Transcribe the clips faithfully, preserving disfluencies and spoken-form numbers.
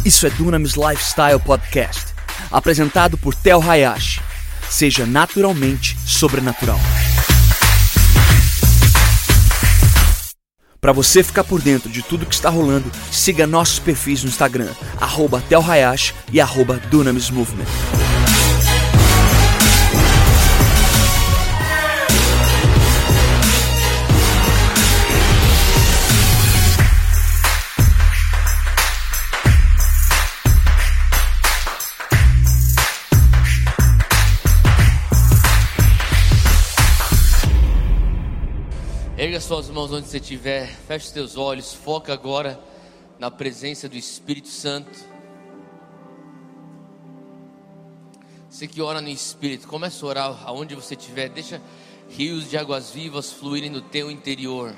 Isso é Dunamis Lifestyle Podcast, apresentado por Tel Hayashi. Seja naturalmente sobrenatural. Para você ficar por dentro de tudo que está rolando, siga nossos perfis no Instagram, arroba Tel Hayashi e arroba Dunamis Movement. Erga suas mãos onde você estiver, feche os teus olhos, foca agora na presença do Espírito Santo. Você que ora no Espírito, comece a orar aonde você estiver, deixa rios de águas vivas fluírem no teu interior.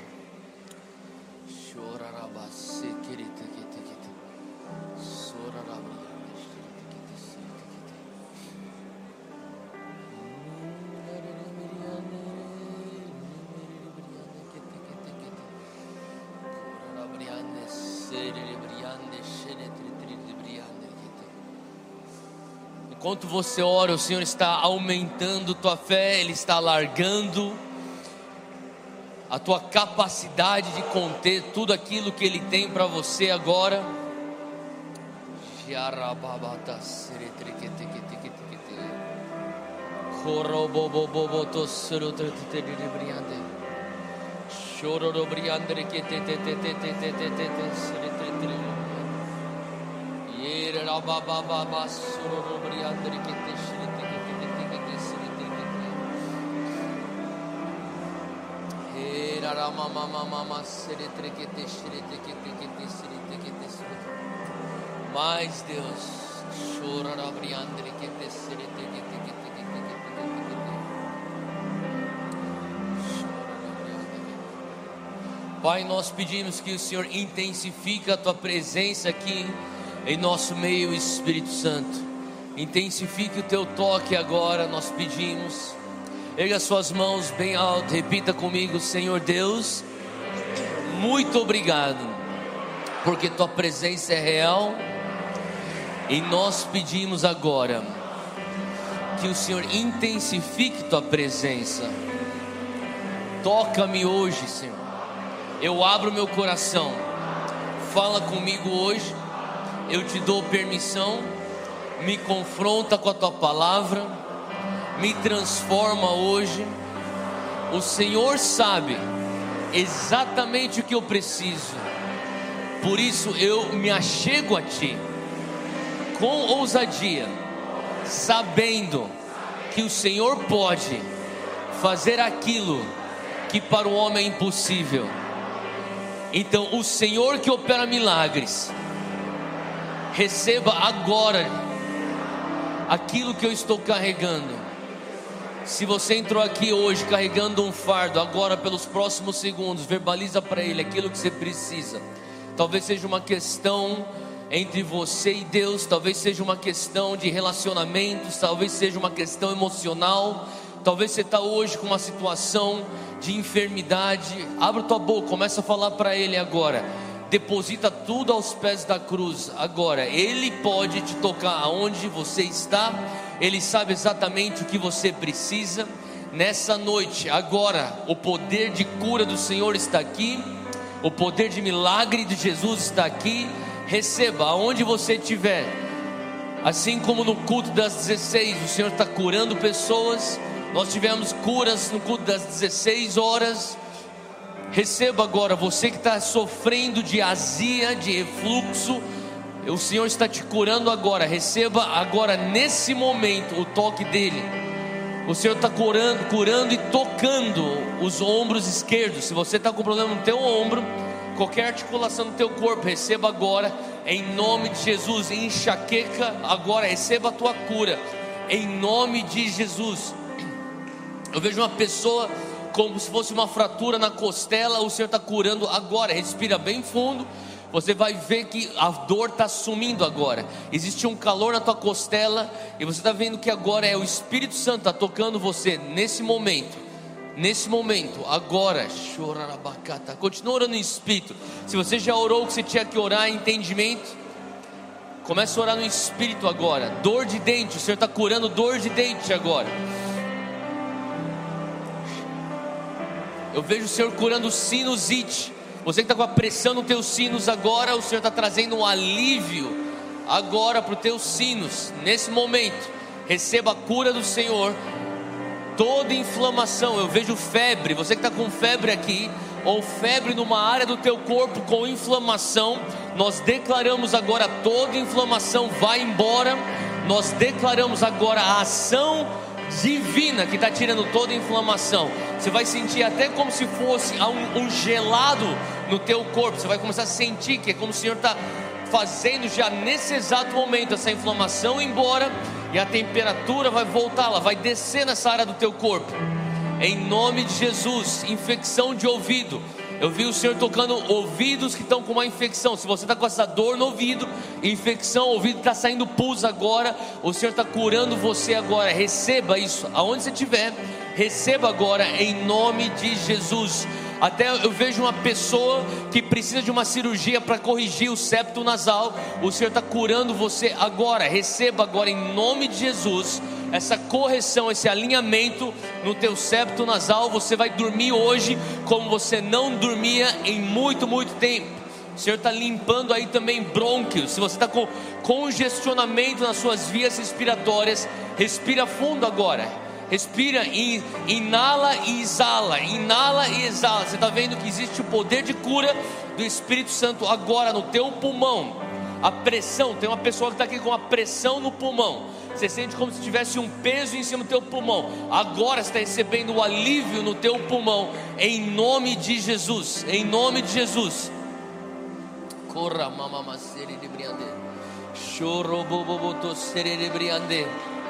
Enquanto você ora, o Senhor está aumentando tua fé, Ele está alargando a tua capacidade de conter tudo aquilo que Ele tem para você agora. Mais Deus. Pai, nós pedimos que o Senhor intensifique a tua presença aqui em nosso meio, Espírito Santo. Intensifique o teu toque agora, nós pedimos. Erga suas mãos bem alto, repita comigo: Senhor Deus, muito obrigado, porque tua presença é real. E nós pedimos agora que o Senhor intensifique tua presença. Toca-me hoje, Senhor. Eu abro meu coração. Fala comigo hoje. Eu te dou permissão. Me confronta com a tua palavra. Me transforma hoje. O Senhor sabe exatamente o que eu preciso. Por isso eu me achego a ti com ousadia, sabendo que o Senhor pode fazer aquilo que para o homem é impossível. Então o Senhor que opera milagres, receba agora aquilo que eu estou carregando. Se você entrou aqui hoje carregando um fardo, agora pelos próximos segundos, verbaliza para Ele aquilo que você precisa. Talvez seja uma questão entre você e Deus, talvez seja uma questão de relacionamentos, talvez seja uma questão emocional. Talvez você está hoje com uma situação de enfermidade. Abre tua boca, começa a falar para Ele agora. Deposita tudo aos pés da cruz agora. Ele pode te tocar aonde você está. Ele sabe exatamente o que você precisa. Nessa noite, agora, o poder de cura do Senhor está aqui. O poder de milagre de Jesus está aqui. Receba aonde você estiver. Assim como no culto das dezesseis, o Senhor está curando pessoas. Nós tivemos curas no culto das dezesseis horas. Receba agora, você que está sofrendo de azia, de refluxo, o Senhor está te curando agora. Receba agora nesse momento o toque dele. O Senhor está curando, curando e tocando os ombros esquerdos. Se você está com problema no teu ombro, qualquer articulação do teu corpo, receba agora, em nome de Jesus. Enxaqueca, agora receba a tua cura, em nome de Jesus. Eu vejo uma pessoa como se fosse uma fratura na costela. O Senhor está curando agora. Respira bem fundo. Você vai ver que a dor está sumindo agora. Existe um calor na tua costela, e você está vendo que agora é o Espírito Santo está tocando você nesse momento. Nesse momento, agora, continua orando em espírito. Se você já orou o que você tinha que orar, entendimento, Começa a orar no Espírito agora. Dor de dente, o Senhor está curando dor de dente agora. Eu vejo o Senhor curando sinusite. Você que está com a pressão nos teus sinos agora, o Senhor está trazendo um alívio agora para os teus sinos. Nesse momento, receba a cura do Senhor. Toda inflamação, eu vejo febre. Você que está com febre aqui, ou febre numa área do teu corpo com inflamação, nós declaramos agora: toda inflamação vai embora. Nós declaramos agora a ação divina que está tirando toda inflamação. Você vai sentir até como se fosse um, um gelado no teu corpo. Você vai começar a sentir que é como se o Senhor está fazendo já nesse exato momento essa inflamação ir embora, e a temperatura vai voltar, ela vai descer nessa área do teu corpo. Em nome de Jesus. Infecção de ouvido, eu vi o Senhor tocando ouvidos que estão com uma infecção. Se você está com essa dor no ouvido, infecção, ouvido está saindo pus agora, o Senhor está curando você agora. Receba isso, aonde você estiver, receba agora em nome de Jesus. Até eu vejo uma pessoa que precisa de uma cirurgia para corrigir o septo nasal. O Senhor está curando você agora. Receba agora em nome de Jesus essa correção, esse alinhamento no teu septo nasal. Você vai dormir hoje como você não dormia em muito, muito tempo. O Senhor está limpando aí também brônquios. Se você está com congestionamento nas suas vias respiratórias, respira fundo agora. Respira, inala e exala, inala e exala. Você está vendo que existe o poder de cura do Espírito Santo agora no teu pulmão. A pressão, tem uma pessoa que está aqui com a pressão no pulmão. Você sente como se tivesse um peso em cima do teu pulmão. Agora você está recebendo o alívio no teu pulmão, em nome de Jesus. Em nome de Jesus. Corra mamamacere de briande, choro boboboto sere de briande.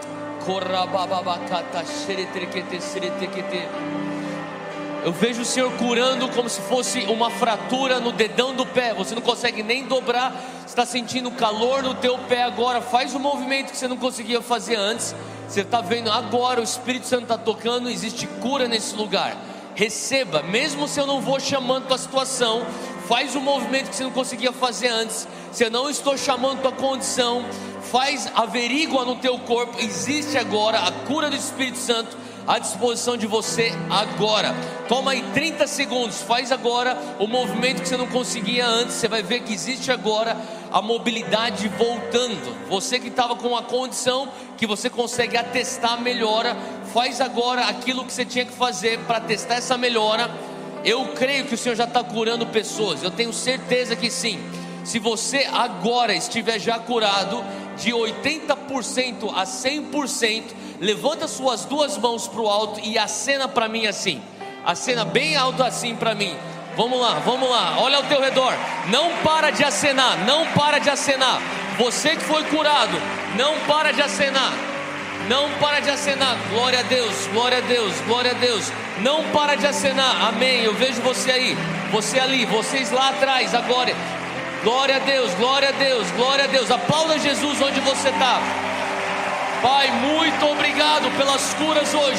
Eu vejo o Senhor curando como se fosse uma fratura no dedão do pé. Você não consegue nem dobrar, você está sentindo calor no teu pé agora. Faz o movimento que você não conseguia fazer antes. Você está vendo agora, o Espírito Santo está tocando. Existe cura nesse lugar. Receba, mesmo se eu não vou chamando tua situação, faz o movimento que você não conseguia fazer antes. Se eu não estou chamando tua condição, faz, averigua no teu corpo. Existe agora a cura do Espírito Santo à disposição de você agora. Toma aí trinta segundos, faz agora o movimento que você não conseguia antes. Você vai ver que existe agora a mobilidade voltando. Você que estava com uma condição que você consegue atestar a melhora, faz agora aquilo que você tinha que fazer para testar essa melhora. Eu creio que o Senhor já está curando pessoas, eu tenho certeza que sim. Se você agora estiver já curado de oitenta por cento a cem por cento, levanta suas duas mãos para o alto e acena para mim assim. Acena bem alto assim para mim. Vamos lá, vamos lá, olha ao teu redor. Não para de acenar, não para de acenar. Você que foi curado, não para de acenar. Não para de acenar. Glória a Deus, glória a Deus, glória a Deus. Não para de acenar, amém. Eu vejo você aí, você ali, vocês lá atrás agora. Glória a Deus, glória a Deus, glória a Deus. Aplauda Jesus onde você está. Pai, muito obrigado pelas curas hoje.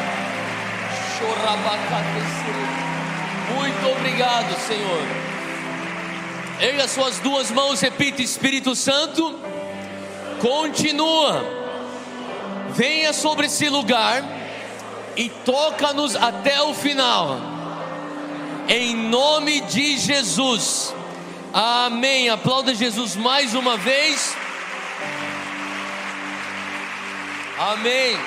Muito obrigado, Senhor. Erga suas duas mãos, repita: Espírito Santo, continua, venha sobre esse lugar e toca-nos até o final, em nome de Jesus. Amém. Aplauda Jesus mais uma vez. Amém.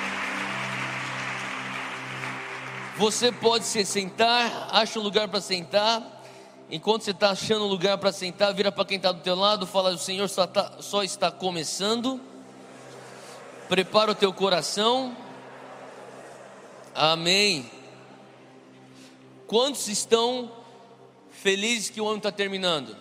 Você pode se sentar, acha um lugar para sentar. Enquanto você está achando um lugar para sentar, vira para quem está do teu lado, fala: o Senhor só, tá, só está começando. Prepara o teu coração. Amém. Quantos estão felizes que o ano está terminando?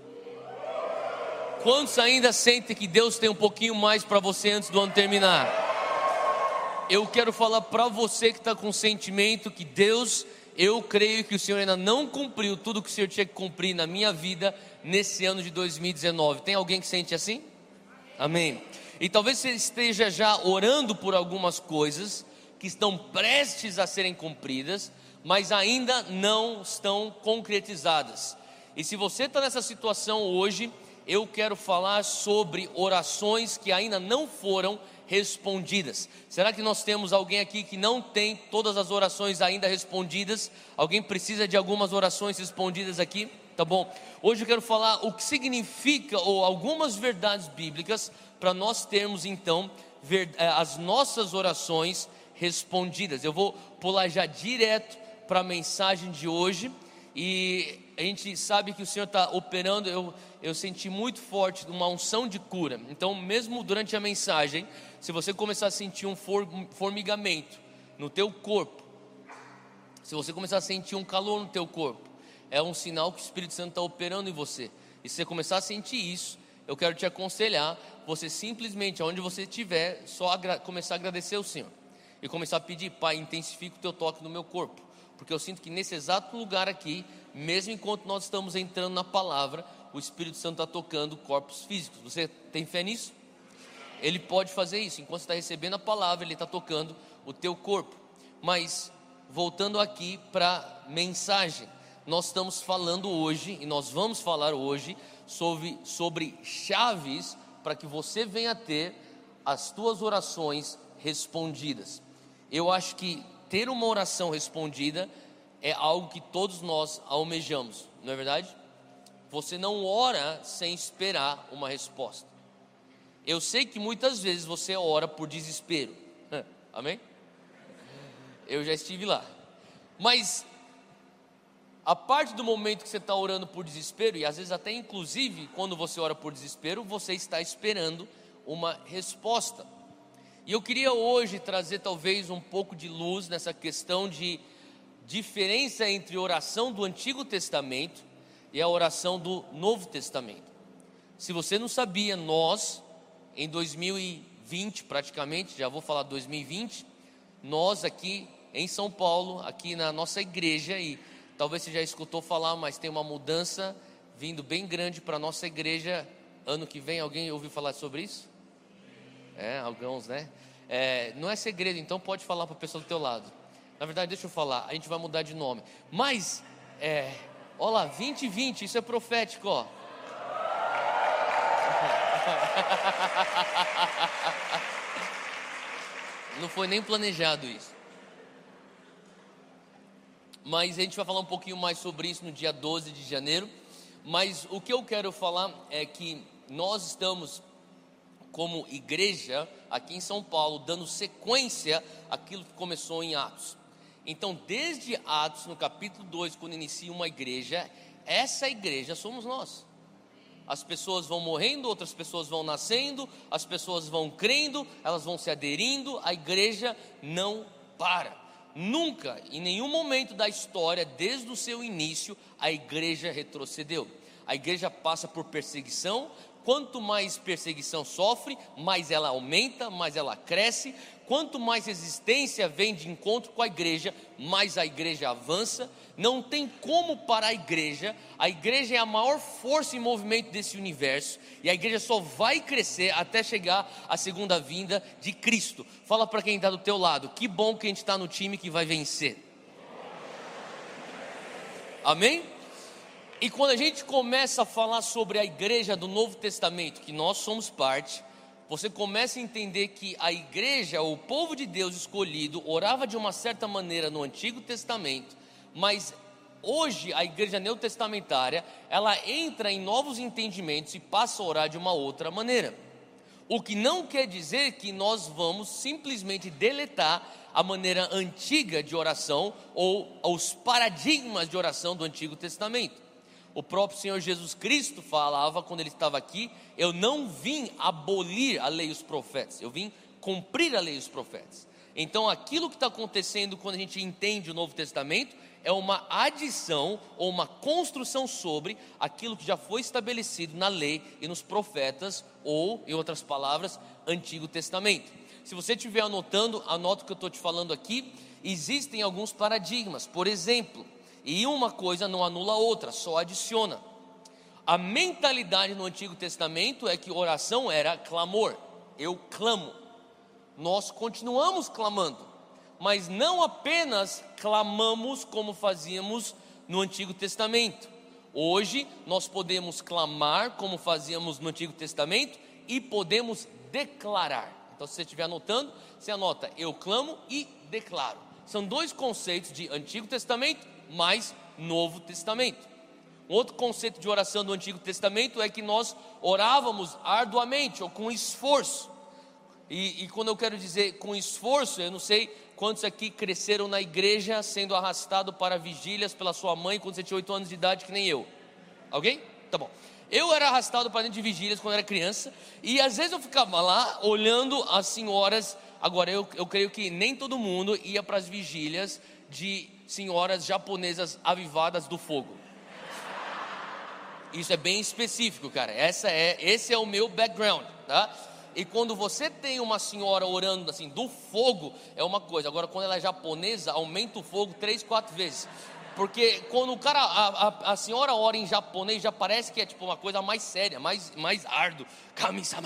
Quantos ainda sentem que Deus tem um pouquinho mais para você antes do ano terminar? Eu quero falar para você que está com sentimento que Deus, eu creio que o Senhor ainda não cumpriu tudo que o Senhor tinha que cumprir na minha vida nesse ano de dois mil e dezenove. Tem alguém que sente assim? Amém. E talvez você esteja já orando por algumas coisas que estão prestes a serem cumpridas, mas ainda não estão concretizadas. E se você está nessa situação hoje, eu quero falar sobre orações que ainda não foram respondidas. Será que nós temos alguém aqui que não tem todas as orações ainda respondidas? Alguém precisa de algumas orações respondidas aqui? Tá bom? Hoje eu quero falar o que significa, ou algumas verdades bíblicas, para nós termos então as nossas orações respondidas. Eu vou pular já direto para a mensagem de hoje. E a gente sabe que o Senhor está operando. Eu, eu senti muito forte uma unção de cura. Então mesmo durante a mensagem, se você começar a sentir um formigamento no teu corpo, se você começar a sentir um calor no teu corpo, é um sinal que o Espírito Santo está operando em você. E se você começar a sentir isso, eu quero te aconselhar, você simplesmente, aonde você estiver, só começar a agradecer ao Senhor. E começar a pedir: Pai, intensifica o teu toque no meu corpo. Porque eu sinto que nesse exato lugar aqui, mesmo enquanto nós estamos entrando na palavra, o Espírito Santo está tocando corpos físicos. Você tem fé nisso? Ele pode fazer isso. Enquanto você está recebendo a palavra, Ele está tocando o teu corpo. Mas, voltando aqui para a mensagem, nós estamos falando hoje, e nós vamos falar hoje, sobre, sobre chaves para que você venha ter as tuas orações respondidas. Eu acho que ter uma oração respondida é algo que todos nós almejamos, não é verdade? Você não ora sem esperar uma resposta. Eu sei que muitas vezes você ora por desespero, amém? Eu já estive lá. Mas a parte do momento que você está orando por desespero, e às vezes até inclusive quando você ora por desespero, você está esperando uma resposta. E eu queria hoje trazer talvez um pouco de luz nessa questão de diferença entre a oração do Antigo Testamento e a oração do Novo Testamento. Se você não sabia, nós, em dois mil e vinte praticamente, já vou falar dois mil e vinte, nós aqui em São Paulo, aqui na nossa igreja, e talvez você já escutou falar, mas tem uma mudança vindo bem grande para a nossa igreja ano que vem. Alguém ouviu falar sobre isso? É, alguns, né? É, não é segredo, então pode falar para a pessoa do teu lado. Na verdade, deixa eu falar, a gente vai mudar de nome. Mas, é, olha lá, vinte e vinte, isso é profético, ó. Não foi nem planejado isso. Mas a gente vai falar um pouquinho mais sobre isso no dia doze de janeiro. Mas o que eu quero falar é que nós estamos, como igreja, aqui em São Paulo, dando sequência àquilo que começou em Atos. Então, desde Atos, no capítulo dois, quando inicia uma igreja, essa igreja somos nós. As pessoas vão morrendo, outras pessoas vão nascendo, as pessoas vão crendo, elas vão se aderindo, a igreja não para. Nunca, em nenhum momento da história, desde o seu início, a igreja retrocedeu. A igreja passa por perseguição. Quanto mais perseguição sofre, mais ela aumenta, mais ela cresce. Quanto mais resistência vem de encontro com a igreja, mais a igreja avança. Não tem como parar a igreja. A igreja é a maior força em movimento desse universo. E a igreja só vai crescer até chegar à segunda vinda de Cristo. Fala para quem está do teu lado: que bom que a gente está no time que vai vencer. Amém? E quando a gente começa a falar sobre a igreja do Novo Testamento, que nós somos parte, você começa a entender que a igreja, o povo de Deus escolhido, orava de uma certa maneira no Antigo Testamento, mas hoje a igreja neotestamentária, ela entra em novos entendimentos e passa a orar de uma outra maneira. O que não quer dizer que nós vamos simplesmente deletar a maneira antiga de oração ou os paradigmas de oração do Antigo Testamento. O próprio Senhor Jesus Cristo falava quando Ele estava aqui: eu não vim abolir a lei e os profetas, eu vim cumprir a lei e os profetas. Então aquilo que está acontecendo quando a gente entende o Novo Testamento é uma adição ou uma construção sobre aquilo que já foi estabelecido na lei e nos profetas, ou, em outras palavras, Antigo Testamento. Se você estiver anotando, anota o que eu estou te falando aqui. Existem alguns paradigmas, por exemplo, e uma coisa não anula a outra, só adiciona. A mentalidade no Antigo Testamento é que oração era clamor. Eu clamo. Nós continuamos clamando, mas não apenas clamamos como fazíamos no Antigo Testamento. Hoje nós podemos clamar como fazíamos no Antigo Testamento e podemos declarar. Então se você estiver anotando, você anota eu clamo e declaro. São dois conceitos de Antigo Testamento mais Novo Testamento. Um outro conceito de oração do Antigo Testamento é que nós orávamos arduamente ou com esforço. E, e quando eu quero dizer com esforço, eu não sei quantos aqui cresceram na igreja sendo arrastado para vigílias pela sua mãe quando você tinha oito anos de idade, que nem eu. Alguém? Tá bom. Eu era arrastado para dentro de vigílias quando era criança, e às vezes eu ficava lá olhando as senhoras. Agora eu, eu creio que nem todo mundo ia para as vigílias de senhoras japonesas avivadas do fogo. Isso é bem específico, cara. Essa é, esse é o meu background, tá? E quando você tem uma senhora orando assim do fogo, é uma coisa. Agora quando ela é japonesa, aumenta o fogo três, quatro vezes. Porque quando o cara, a, a, a senhora ora em japonês, já parece que é tipo uma coisa mais séria, mais, mais árduo. Kami-sama,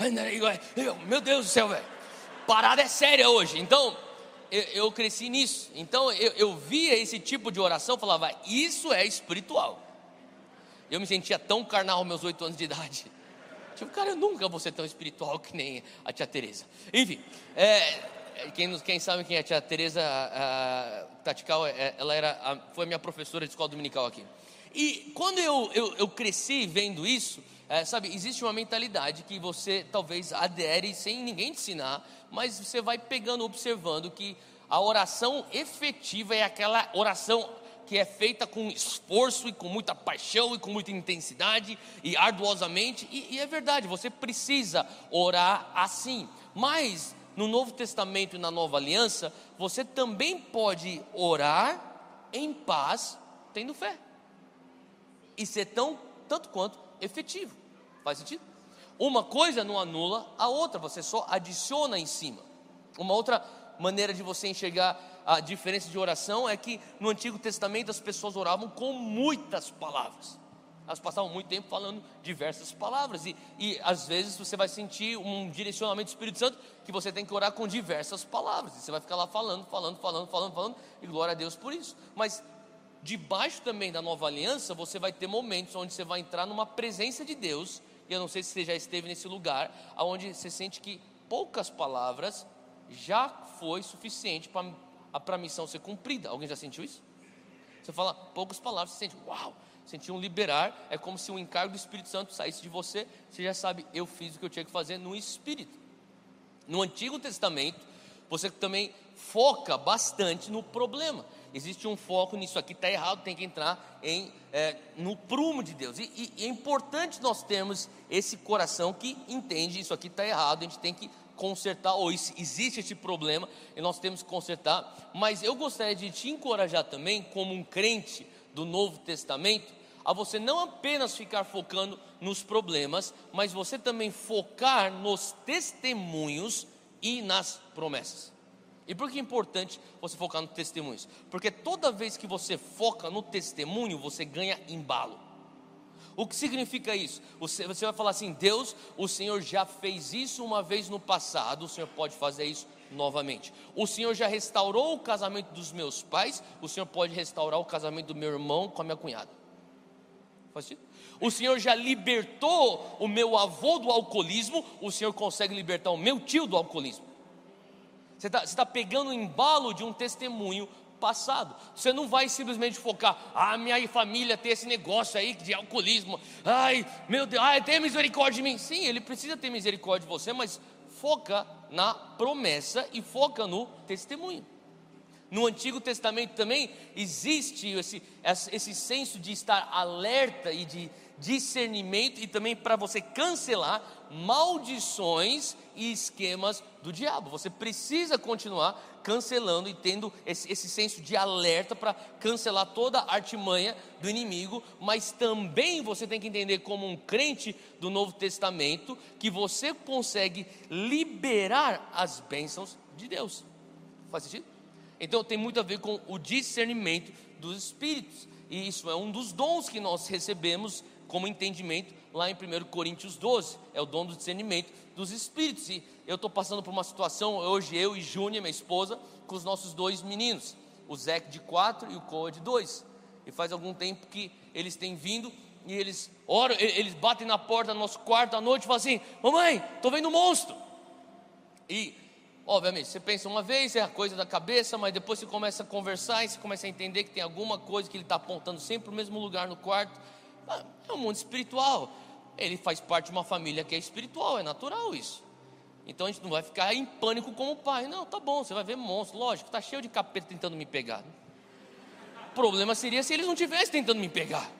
meu Deus do céu, velho. Parada é séria hoje. Então eu, eu cresci nisso. Então eu, eu via esse tipo de oração, falava, isso é espiritual. Eu me sentia tão carnal aos meus oito anos de idade. Tipo, cara, eu nunca vou ser tão espiritual que nem a tia Teresa. Enfim, é, quem, quem sabe quem é a tia Teresa a, a, Tatical, é, ela era, a, foi a minha professora de escola dominical aqui. E quando eu, eu, eu cresci vendo isso, é, sabe, existe uma mentalidade que você talvez adere sem ninguém te ensinar, mas você vai pegando, observando que a oração efetiva é aquela oração que é feita com esforço e com muita paixão e com muita intensidade e arduosamente, e, e é verdade, você precisa orar assim, mas no Novo Testamento e na Nova Aliança, você também pode orar em paz, tendo fé, e ser tão, tanto quanto efetivo. Faz sentido? Uma coisa não anula a outra, você só adiciona em cima. Uma outra maneira de você enxergar a diferença de oração é que no Antigo Testamento as pessoas oravam com muitas palavras. Elas passavam muito tempo falando diversas palavras, e, e às vezes você vai sentir um direcionamento do Espírito Santo que você tem que orar com diversas palavras, e você vai ficar lá falando, falando, falando, falando, falando, e glória a Deus por isso. Mas debaixo também da Nova Aliança, você vai ter momentos onde você vai entrar numa presença de Deus, e eu não sei se você já esteve nesse lugar, onde você sente que poucas palavras já foi suficiente para para a missão ser cumprida. Alguém já sentiu isso? Você fala poucas palavras, você sente, uau, senti um liberar, é como se o encargo do Espírito Santo saísse de você, você já sabe, eu fiz o que eu tinha que fazer no Espírito. No Antigo Testamento, você também foca bastante no problema, existe um foco nisso aqui está errado, tem que entrar em, é, no prumo de Deus, e, e, e é importante nós termos esse coração que entende, isso aqui está errado, a gente tem que consertar, ou existe esse problema e nós temos que consertar. Mas eu gostaria de te encorajar também, como um crente do Novo Testamento, a você não apenas ficar focando nos problemas, mas você também focar nos testemunhos e nas promessas. E por que é importante você focar nos testemunhos? Porque toda vez que você foca no testemunho, você ganha embalo. O que significa isso? Você, você vai falar assim, Deus, o Senhor já fez isso uma vez no passado, o Senhor pode fazer isso novamente. O Senhor já restaurou o casamento dos meus pais, o Senhor pode restaurar o casamento do meu irmão com a minha cunhada. Faz sentido? O Senhor já libertou o meu avô do alcoolismo, o Senhor consegue libertar o meu tio do alcoolismo. Você está você tá pegando o embalo de um testemunho passado. Você não vai simplesmente focar, ah, minha família tem esse negócio aí de alcoolismo, ai, meu Deus, ai, tenha misericórdia de mim. Sim, ele precisa ter misericórdia de você, mas foca na promessa e foca no testemunho. No Antigo Testamento também existe esse, esse senso de estar alerta e de discernimento, e também para você cancelar maldições e esquemas do diabo. Você precisa continuar cancelando e tendo esse, esse senso de alerta para cancelar toda a artimanha do inimigo, mas também você tem que entender, como um crente do Novo Testamento, que você consegue liberar as bênçãos de Deus. Faz sentido? Então tem muito a ver com o discernimento dos espíritos, e isso é um dos dons que nós recebemos como entendimento lá em primeira Coríntios doze, é o dom do discernimento dos espíritos. E eu estou passando por uma situação hoje, eu e Júnia, minha esposa, com os nossos dois meninos, o Zeke de quatro e o Coa de dois, E faz algum tempo que eles têm vindo e eles oram, eles batem na porta do nosso quarto à noite e falam assim: mamãe, estou vendo um monstro. E obviamente você pensa uma vez, é a coisa da cabeça, mas depois você começa a conversar e você começa a entender que tem alguma coisa que ele está apontando sempre para o mesmo lugar no quarto. É um mundo espiritual. Ele faz parte de uma família que é espiritual, é natural isso. Então a gente não vai ficar em pânico como pai. Não, tá bom, você vai ver monstro, lógico, está cheio de capeta tentando me pegar. O problema seria se eles não estivessem tentando me pegar.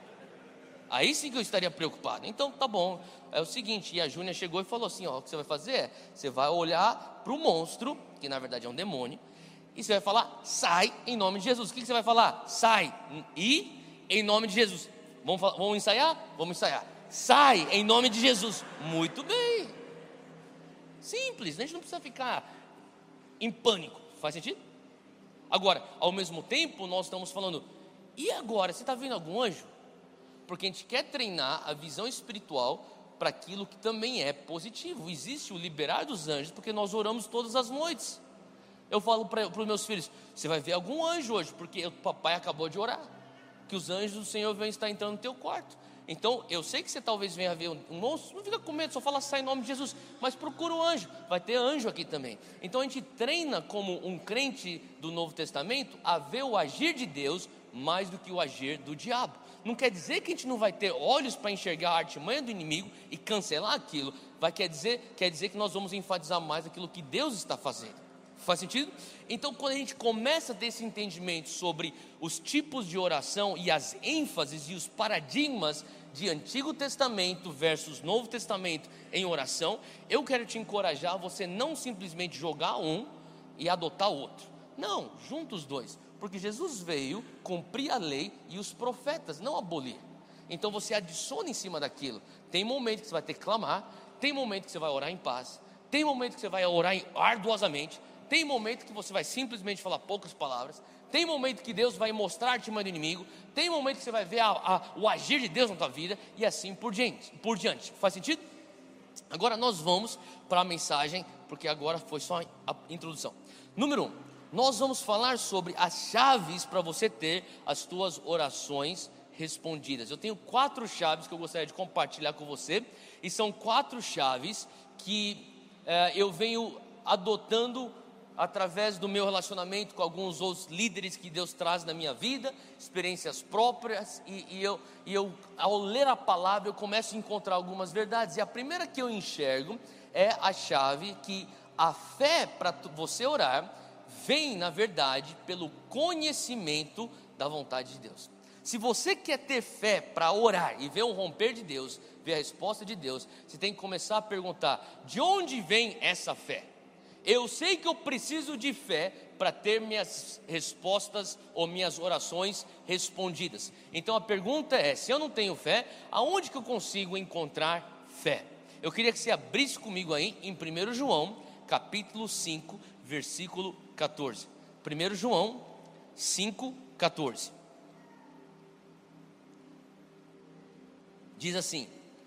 Aí sim que eu estaria preocupado. Então tá bom, é o seguinte. E a Júnia chegou e falou assim: ó, o que você vai fazer é, você vai olhar para o monstro, que na verdade é um demônio, e você vai falar: sai em nome de Jesus. O que você vai falar? Sai e em nome de Jesus. Vamos, vamos ensaiar? Vamos ensaiar. Sai em nome de Jesus. Muito bem. Simples, a gente não precisa ficar em pânico. Faz sentido? Agora, ao mesmo tempo, nós estamos falando: e agora, você está vendo algum anjo? Porque a gente quer treinar a visão espiritual para aquilo que também é positivo. Existe o liberar dos anjos, porque nós oramos todas as noites. Eu falo para os meus filhos: você vai ver algum anjo hoje, porque o papai acabou de orar que os anjos do Senhor vão estar entrando no teu quarto. Então, eu sei que você talvez venha ver um monstro, não fica com medo, só fala: sai em nome de Jesus, mas procura um anjo, vai ter anjo aqui também. Então a gente treina como um crente do Novo Testamento a ver o agir de Deus mais do que o agir do diabo. Não quer dizer que a gente não vai ter olhos para enxergar a artimanha do inimigo e cancelar aquilo. Vai quer dizer, quer dizer que nós vamos enfatizar mais aquilo que Deus está fazendo. Faz sentido? Então, quando a gente começa a ter esse entendimento sobre os tipos de oração e as ênfases e os paradigmas de Antigo Testamento versus Novo Testamento em oração, eu quero te encorajar a você não simplesmente jogar um e adotar o outro. Não, junta os dois, porque Jesus veio cumprir a lei e os profetas, não abolir. Então você adiciona em cima daquilo. Tem momento que você vai ter que clamar, tem momento que você vai orar em paz, tem momento que você vai orar arduosamente, tem momento que você vai simplesmente falar poucas palavras, tem momento que Deus vai mostrar a artimanha do inimigo, tem momento que você vai ver a, a, o agir de Deus na tua vida, e assim por diante, por diante. Faz sentido? Agora nós vamos para a mensagem, porque agora foi só a introdução. Número um, nós vamos falar sobre as chaves para você ter as tuas orações respondidas. Eu tenho quatro chaves que eu gostaria de compartilhar com você, e são quatro chaves que eh, eu venho adotando através do meu relacionamento com alguns outros líderes que Deus traz na minha vida, experiências próprias, e, e, eu, e eu, ao ler a palavra, eu começo a encontrar algumas verdades. E a primeira que eu enxergo é a chave que a fé para você orar vem, na verdade, pelo conhecimento da vontade de Deus. Se você quer ter fé para orar e ver um romper de Deus, ver a resposta de Deus, você tem que começar a perguntar: de onde vem essa fé? Eu sei que eu preciso de fé para ter minhas respostas ou minhas orações respondidas. Então a pergunta é: se eu não tenho fé, aonde que eu consigo encontrar fé? Eu queria que você abrisse comigo aí em primeiro João, capítulo cinco, versículo catorze. primeiro João cinco, catorze. Diz assim: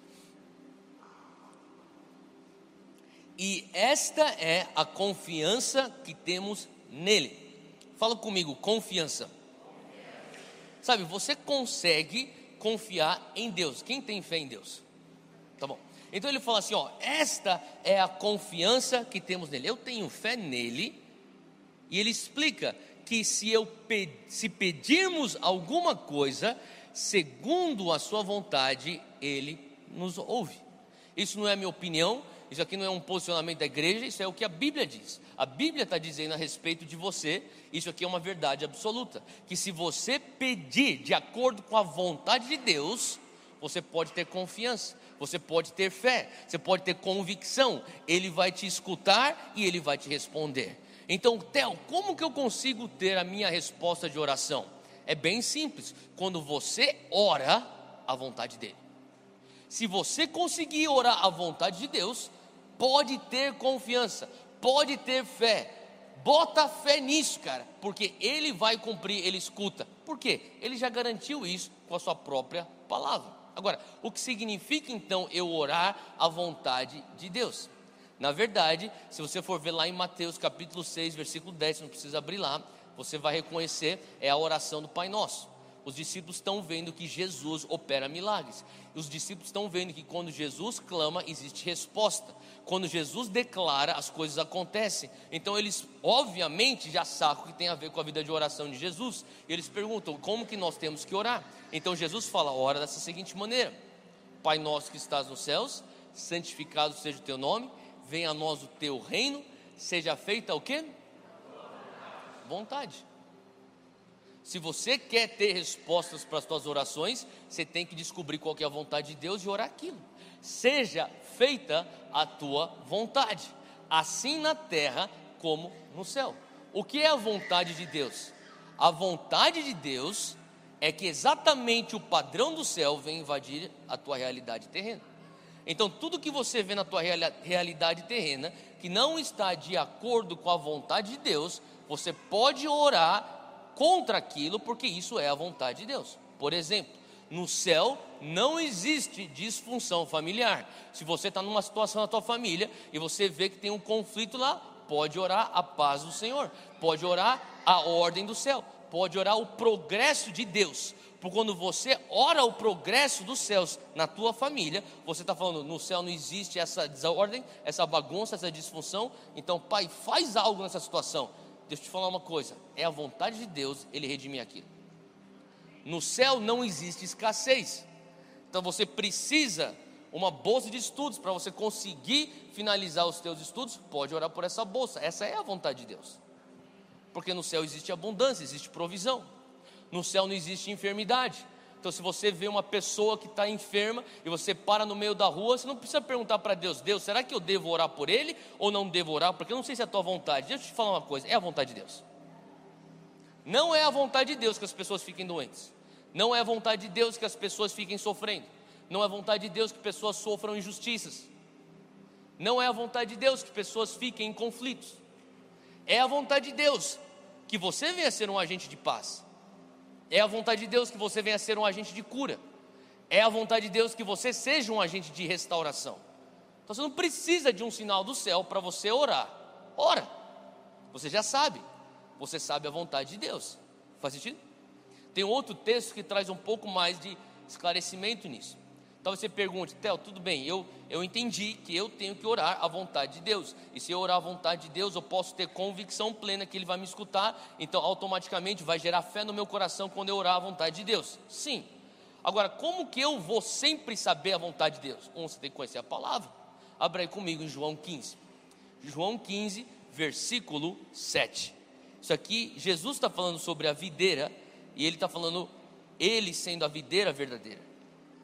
e esta é a confiança que temos nele. Fala comigo: confiança. Sabe, você consegue confiar em Deus. Quem tem fé em Deus? Tá bom. Então ele fala assim, ó: esta é a confiança que temos nele. Eu tenho fé nele. E ele explica que se, eu, se pedirmos alguma coisa segundo a sua vontade, ele nos ouve. Isso não é a minha opinião, isso aqui não é um posicionamento da igreja, isso é o que a Bíblia diz. A Bíblia está dizendo a respeito de você, isso aqui é uma verdade absoluta, que se você pedir de acordo com a vontade de Deus, você pode ter confiança, você pode ter fé, você pode ter convicção, Ele vai te escutar e Ele vai te responder. Então, Theo, como que eu consigo ter a minha resposta de oração? É bem simples, quando você ora a vontade dEle. Se você conseguir orar a vontade de Deus, pode ter confiança, pode ter fé, bota fé nisso, cara, porque Ele vai cumprir, Ele escuta. Por quê? Ele já garantiu isso com a sua própria palavra. Agora, o que significa então eu orar a vontade de Deus? Na verdade, se você for ver lá em Mateus capítulo seis, versículo dez, você não precisa abrir lá, você vai reconhecer, é a oração do Pai Nosso. Os discípulos estão vendo que Jesus opera milagres. Os discípulos estão vendo que quando Jesus clama, existe resposta. Quando Jesus declara, as coisas acontecem. Então eles, obviamente, já sabem o que tem a ver com a vida de oração de Jesus. E eles perguntam, como que nós temos que orar? Então Jesus fala, ora dessa seguinte maneira: Pai nosso que estás nos céus, santificado seja o teu nome, venha a nós o teu reino, seja feita o quê? Vontade. Se você quer ter respostas para as suas orações, você tem que descobrir qual que é a vontade de Deus e orar aquilo. Seja feita a tua vontade, assim na terra como no céu. O que é a vontade de Deus? A vontade de Deus é que exatamente o padrão do céu venha invadir a tua realidade terrena. Então tudo que você vê na tua realidade terrena, que não está de acordo com a vontade de Deus, você pode orar contra aquilo, porque isso é a vontade de Deus. Por exemplo, no céu não existe disfunção familiar. Se você está numa situação na tua família e você vê que tem um conflito lá, pode orar a paz do Senhor, pode orar a ordem do céu, pode orar o progresso de Deus. Porque quando você ora o progresso dos céus na tua família, você está falando, no céu não existe essa desordem, essa bagunça, essa disfunção. Então, Pai, faz algo nessa situação. Deixa eu te falar uma coisa, é a vontade de Deus Ele redimir aquilo. No céu não existe escassez. Então você precisa uma bolsa de estudos para você conseguir finalizar os teus estudos, pode orar por essa bolsa. Essa é a vontade de Deus. Porque no céu existe abundância, existe provisão. No céu não existe enfermidade. Então se você vê uma pessoa que está enferma e você para no meio da rua, você não precisa perguntar para Deus, Deus, será que eu devo orar por ele ou não devo orar? Porque eu não sei se é a tua vontade. Deixa eu te falar uma coisa, é a vontade de Deus. Não é a vontade de Deus que as pessoas fiquem doentes. Não é a vontade de Deus que as pessoas fiquem sofrendo. Não é a vontade de Deus que pessoas sofram injustiças. Não é a vontade de Deus que pessoas fiquem em conflitos. É a vontade de Deus que você venha a ser um agente de paz. É a vontade de Deus que você venha a ser um agente de cura. É a vontade de Deus que você seja um agente de restauração. Então você não precisa de um sinal do céu para você orar. Ora, você já sabe. Você sabe a vontade de Deus. Faz sentido? Tem outro texto que traz um pouco mais de esclarecimento nisso. Então você pergunte, Theo, tudo bem, eu, eu entendi que eu tenho que orar a vontade de Deus. E se eu orar a vontade de Deus, eu posso ter convicção plena que Ele vai me escutar. Então automaticamente vai gerar fé no meu coração quando eu orar a vontade de Deus. Sim. Agora, como que eu vou sempre saber a vontade de Deus? Um, você tem que conhecer a palavra. Abra aí comigo em João quinze. João quinze, versículo sete. Isso aqui, Jesus está falando sobre a videira. E Ele está falando, Ele sendo a videira verdadeira.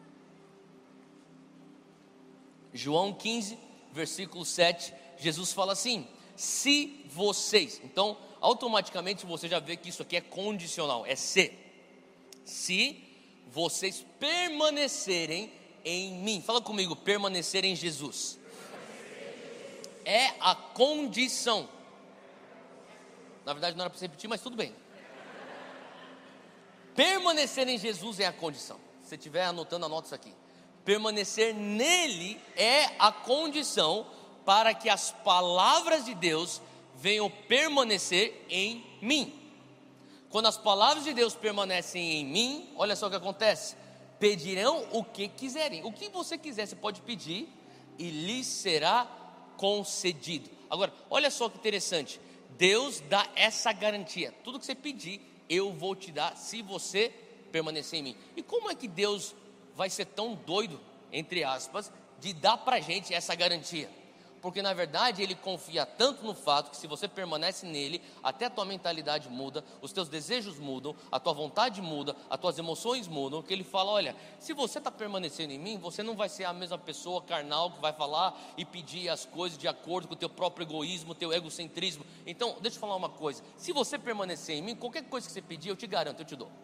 João quinze, versículo sete, Jesus fala assim, se vocês, então automaticamente você já vê que isso aqui é condicional, é se, se vocês permanecerem em mim, fala comigo, permanecer em Jesus, é a condição, na verdade não era para você repetir, mas tudo bem, permanecer em Jesus é a condição, se você estiver anotando, anota isso aqui. Permanecer nele é a condição para que as palavras de Deus venham permanecer em mim. Quando as palavras de Deus permanecem em mim, olha só o que acontece. Pedirão o que quiserem. O que você quiser, você pode pedir e lhes será concedido. Agora, olha só que interessante. Deus dá essa garantia. Tudo que você pedir, eu vou te dar se você permanecer em mim. E como é que Deus vai ser tão doido, entre aspas, de dar pra gente essa garantia? Porque na verdade Ele confia tanto no fato que se você permanece nele, até a tua mentalidade muda, os teus desejos mudam, a tua vontade muda, as tuas emoções mudam, que Ele fala, olha, se você está permanecendo em mim, você não vai ser a mesma pessoa carnal que vai falar e pedir as coisas de acordo com o teu próprio egoísmo, o teu egocentrismo. Então, deixa eu falar uma coisa, se você permanecer em mim, qualquer coisa que você pedir, eu te garanto, eu te dou.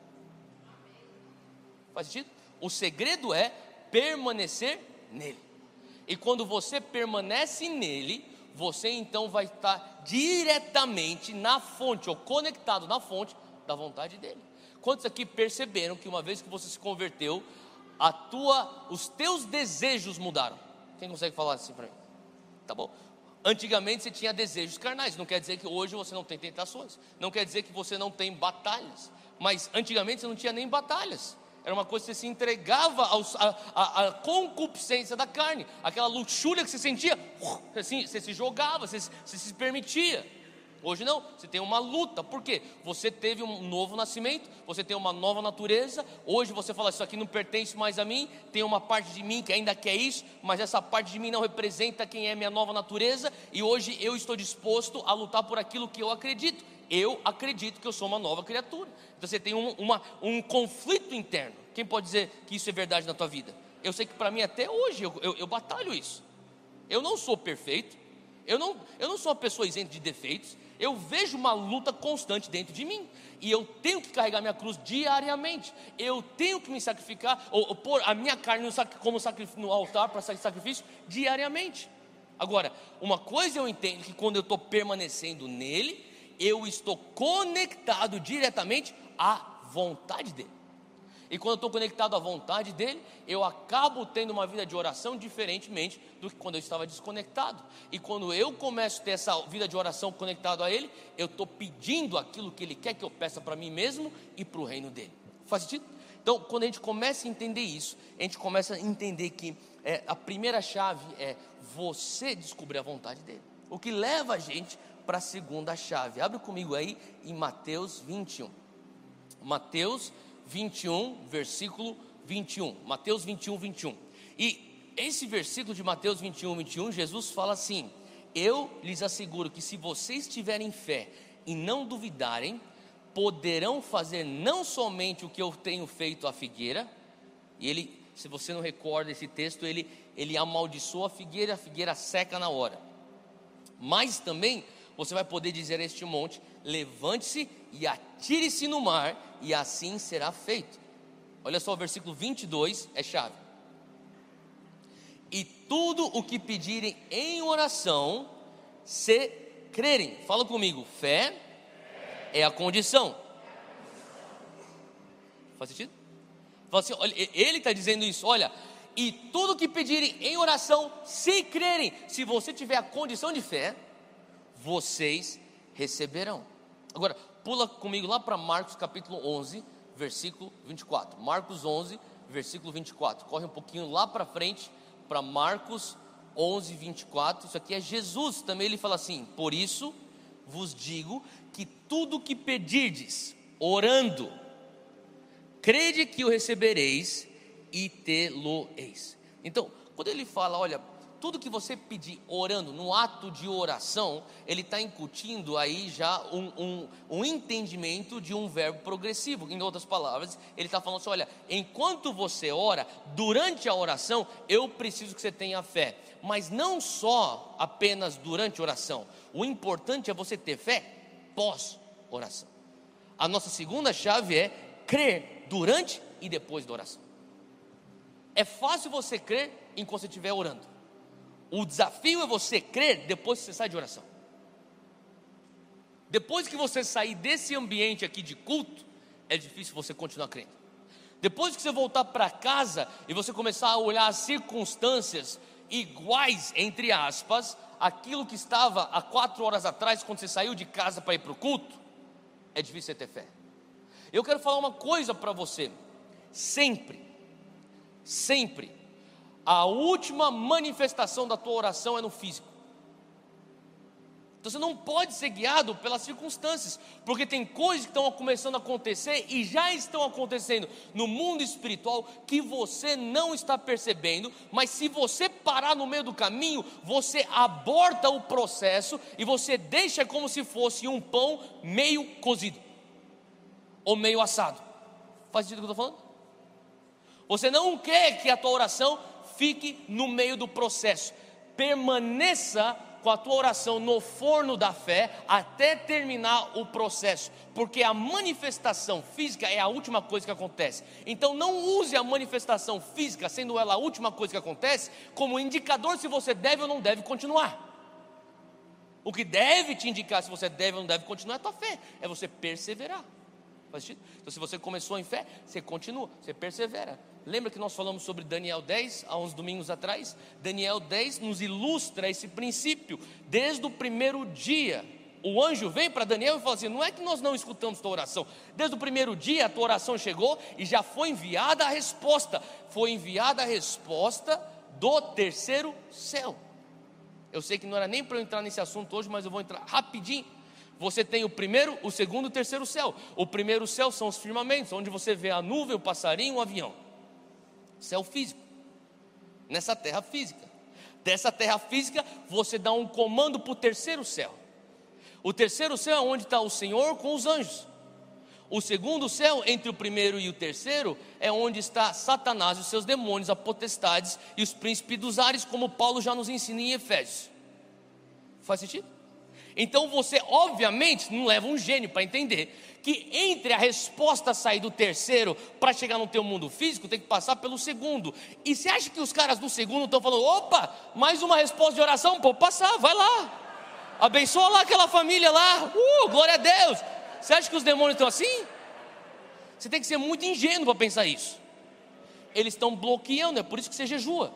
Faz sentido? O segredo é permanecer nele. E quando você permanece nele, você então vai estar diretamente na fonte, ou conectado na fonte da vontade dele. Quantos aqui perceberam que uma vez que você se converteu, a tua, os teus desejos mudaram? Quem consegue falar assim para mim? Tá bom. Antigamente você tinha desejos carnais, não quer dizer que hoje você não tem tentações, não quer dizer que você não tem batalhas, Mas antigamente você não tinha nem batalhas. Era uma coisa que você se entregava aos, a, a, a concupiscência da carne. Aquela luxúria que você sentia, assim, você se jogava, você, você se permitia. Hoje não, você tem uma luta. Por quê? Você teve um novo nascimento, você tem uma nova natureza. Hoje você fala, isso aqui não pertence mais a mim. Tem uma parte de mim que ainda quer isso, mas essa parte de mim não representa quem é minha nova natureza. E hoje eu estou disposto a lutar por aquilo que eu acredito. Eu acredito que eu sou uma nova criatura. Então você tem um, uma, um conflito interno. Quem pode dizer que isso é verdade na tua vida? Eu sei que para mim até hoje eu, eu, eu batalho isso. Eu não sou perfeito, eu não, eu não sou uma pessoa isenta de defeitos. Eu vejo uma luta constante dentro de mim, e eu tenho que carregar minha cruz diariamente. Eu tenho que me sacrificar, ou, ou pôr a minha carne no, como sacrifício, no altar para sacrifício diariamente. Agora, uma coisa eu entendo, que quando eu estou permanecendo nele, eu estou conectado diretamente à vontade dele. E quando eu estou conectado à vontade dele, eu acabo tendo uma vida de oração diferentemente do que quando eu estava desconectado. E quando eu começo a ter essa vida de oração conectado a ele, eu estou pedindo aquilo que ele quer que eu peça para mim mesmo e para o reino dele. Faz sentido? Então, quando a gente começa a entender isso, a gente começa a entender que é, a primeira chave é você descobrir a vontade dele. O que leva a gente para a segunda chave. Abre comigo aí em Mateus vinte e um. Mateus vinte e um, versículo vinte e um. Mateus vinte e um, vinte e um. E esse versículo de Mateus vinte e um, vinte e um, Jesus fala assim: eu lhes asseguro que se vocês tiverem fé e não duvidarem, poderão fazer não somente o que eu tenho feito à figueira. E ele, se você não recorda esse texto, ele, ele amaldiçoa a figueira, a figueira seca na hora. Mas também você vai poder dizer a este monte: levante-se e atire-se no mar, e assim será feito. Olha só o versículo vinte e dois, é chave. E tudo o que pedirem em oração, se crerem. Fala comigo, fé é a condição. Faz sentido? Fala assim, olha, ele está dizendo isso, olha, e tudo o que pedirem em oração, se crerem. Se você tiver a condição de fé, vocês receberão. Agora, pula comigo lá para Marcos capítulo onze, versículo vinte e quatro. Marcos onze, versículo vinte e quatro. Corre um pouquinho lá para frente, para Marcos onze, vinte e quatro. Isso aqui é Jesus também. Ele fala assim: por isso vos digo que tudo que pedirdes, orando, crede que o recebereis e tê-lo-eis. Então, quando ele fala, olha, tudo que você pedir orando, no ato de oração, ele está incutindo aí já um, um, um entendimento de um verbo progressivo. Em outras palavras, ele está falando assim, olha, enquanto você ora, durante a oração, eu preciso que você tenha fé. Mas não só apenas durante a oração. O importante é você ter fé pós-oração. A nossa segunda chave é crer durante e depois da oração. É fácil você crer enquanto você estiver orando. O desafio é você crer depois que você sai de oração. Depois que você sair desse ambiente aqui de culto, é difícil você continuar crendo. Depois que você voltar para casa e você começar a olhar as circunstâncias iguais, entre aspas, aquilo que estava há quatro horas atrás, quando você saiu de casa para ir para o culto, é difícil você ter fé. Eu quero falar uma coisa para você. Sempre, sempre, a última manifestação da tua oração é no físico. Então você não pode ser guiado pelas circunstâncias, porque tem coisas que estão começando a acontecer e já estão acontecendo no mundo espiritual que você não está percebendo, mas se você parar no meio do caminho, você aborta o processo e você deixa como se fosse um pão meio cozido ou meio assado. Faz sentido o que eu estou falando? Você não quer que a tua oração fique no meio do processo. Permaneça com a tua oração no forno da fé até terminar o processo, porque a manifestação física é a última coisa que acontece. Então não use a manifestação física, sendo ela a última coisa que acontece, como indicador se você deve ou não deve continuar. O que deve te indicar se você deve ou não deve continuar é a tua fé, é você perseverar. Faz sentido? Então se você começou em fé, você continua, você persevera. Lembra que nós falamos sobre Daniel dez, há uns domingos atrás? Daniel dez nos ilustra esse princípio. Desde o primeiro dia, o anjo vem para Daniel e fala assim: não é que nós não escutamos tua oração, desde o primeiro dia a tua oração chegou e já foi enviada a resposta, foi enviada a resposta do terceiro céu. Eu sei que não era nem para eu entrar nesse assunto hoje, mas eu vou entrar rapidinho. Você tem o primeiro, o segundo e o terceiro céu. O primeiro céu são os firmamentos, onde você vê a nuvem, o passarinho, o avião. Céu físico, nessa terra física. Dessa terra física, você dá um comando para o terceiro céu. O terceiro céu é onde está o Senhor com os anjos. O segundo céu, entre o primeiro e o terceiro, é onde está Satanás e os seus demônios, as potestades e os príncipes dos ares, como Paulo já nos ensina em Efésios. Faz sentido? Então você obviamente não leva um gênio para entender que entre a resposta sair do terceiro para chegar no teu mundo físico, tem que passar pelo segundo. E você acha que os caras do segundo estão falando: opa, mais uma resposta de oração? Pô, passar, vai lá, abençoa lá aquela família lá, uh, glória a Deus. Você acha que os demônios estão assim? Você tem que ser muito ingênuo para pensar isso. Eles estão bloqueando, é por isso que você jejua.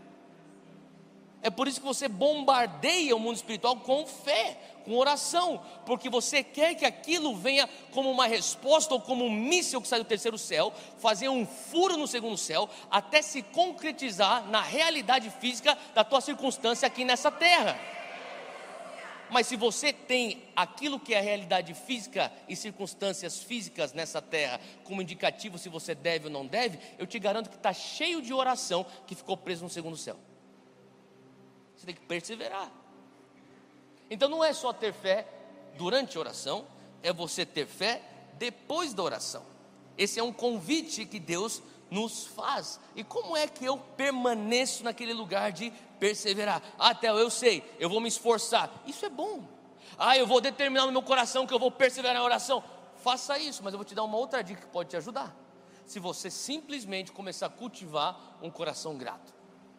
É por isso que você bombardeia o mundo espiritual com fé, com oração, porque você quer que aquilo venha como uma resposta ou como um míssil que sai do terceiro céu, fazer um furo no segundo céu, até se concretizar na realidade física da tua circunstância aqui nessa terra. Mas se você tem aquilo que é a realidade física e circunstâncias físicas nessa terra como indicativo se você deve ou não deve, eu te garanto que está cheio de oração que ficou preso no segundo céu. Você tem que perseverar. Então não é só ter fé durante a oração, é você ter fé depois da oração. Esse é um convite que Deus nos faz. E como é que eu permaneço naquele lugar de perseverar? Ah, Theo, eu sei, eu vou me esforçar. Isso é bom. Ah, eu vou determinar no meu coração que eu vou perseverar na oração. Faça isso, mas eu vou te dar uma outra dica que pode te ajudar. Se você simplesmente começar a cultivar um coração grato.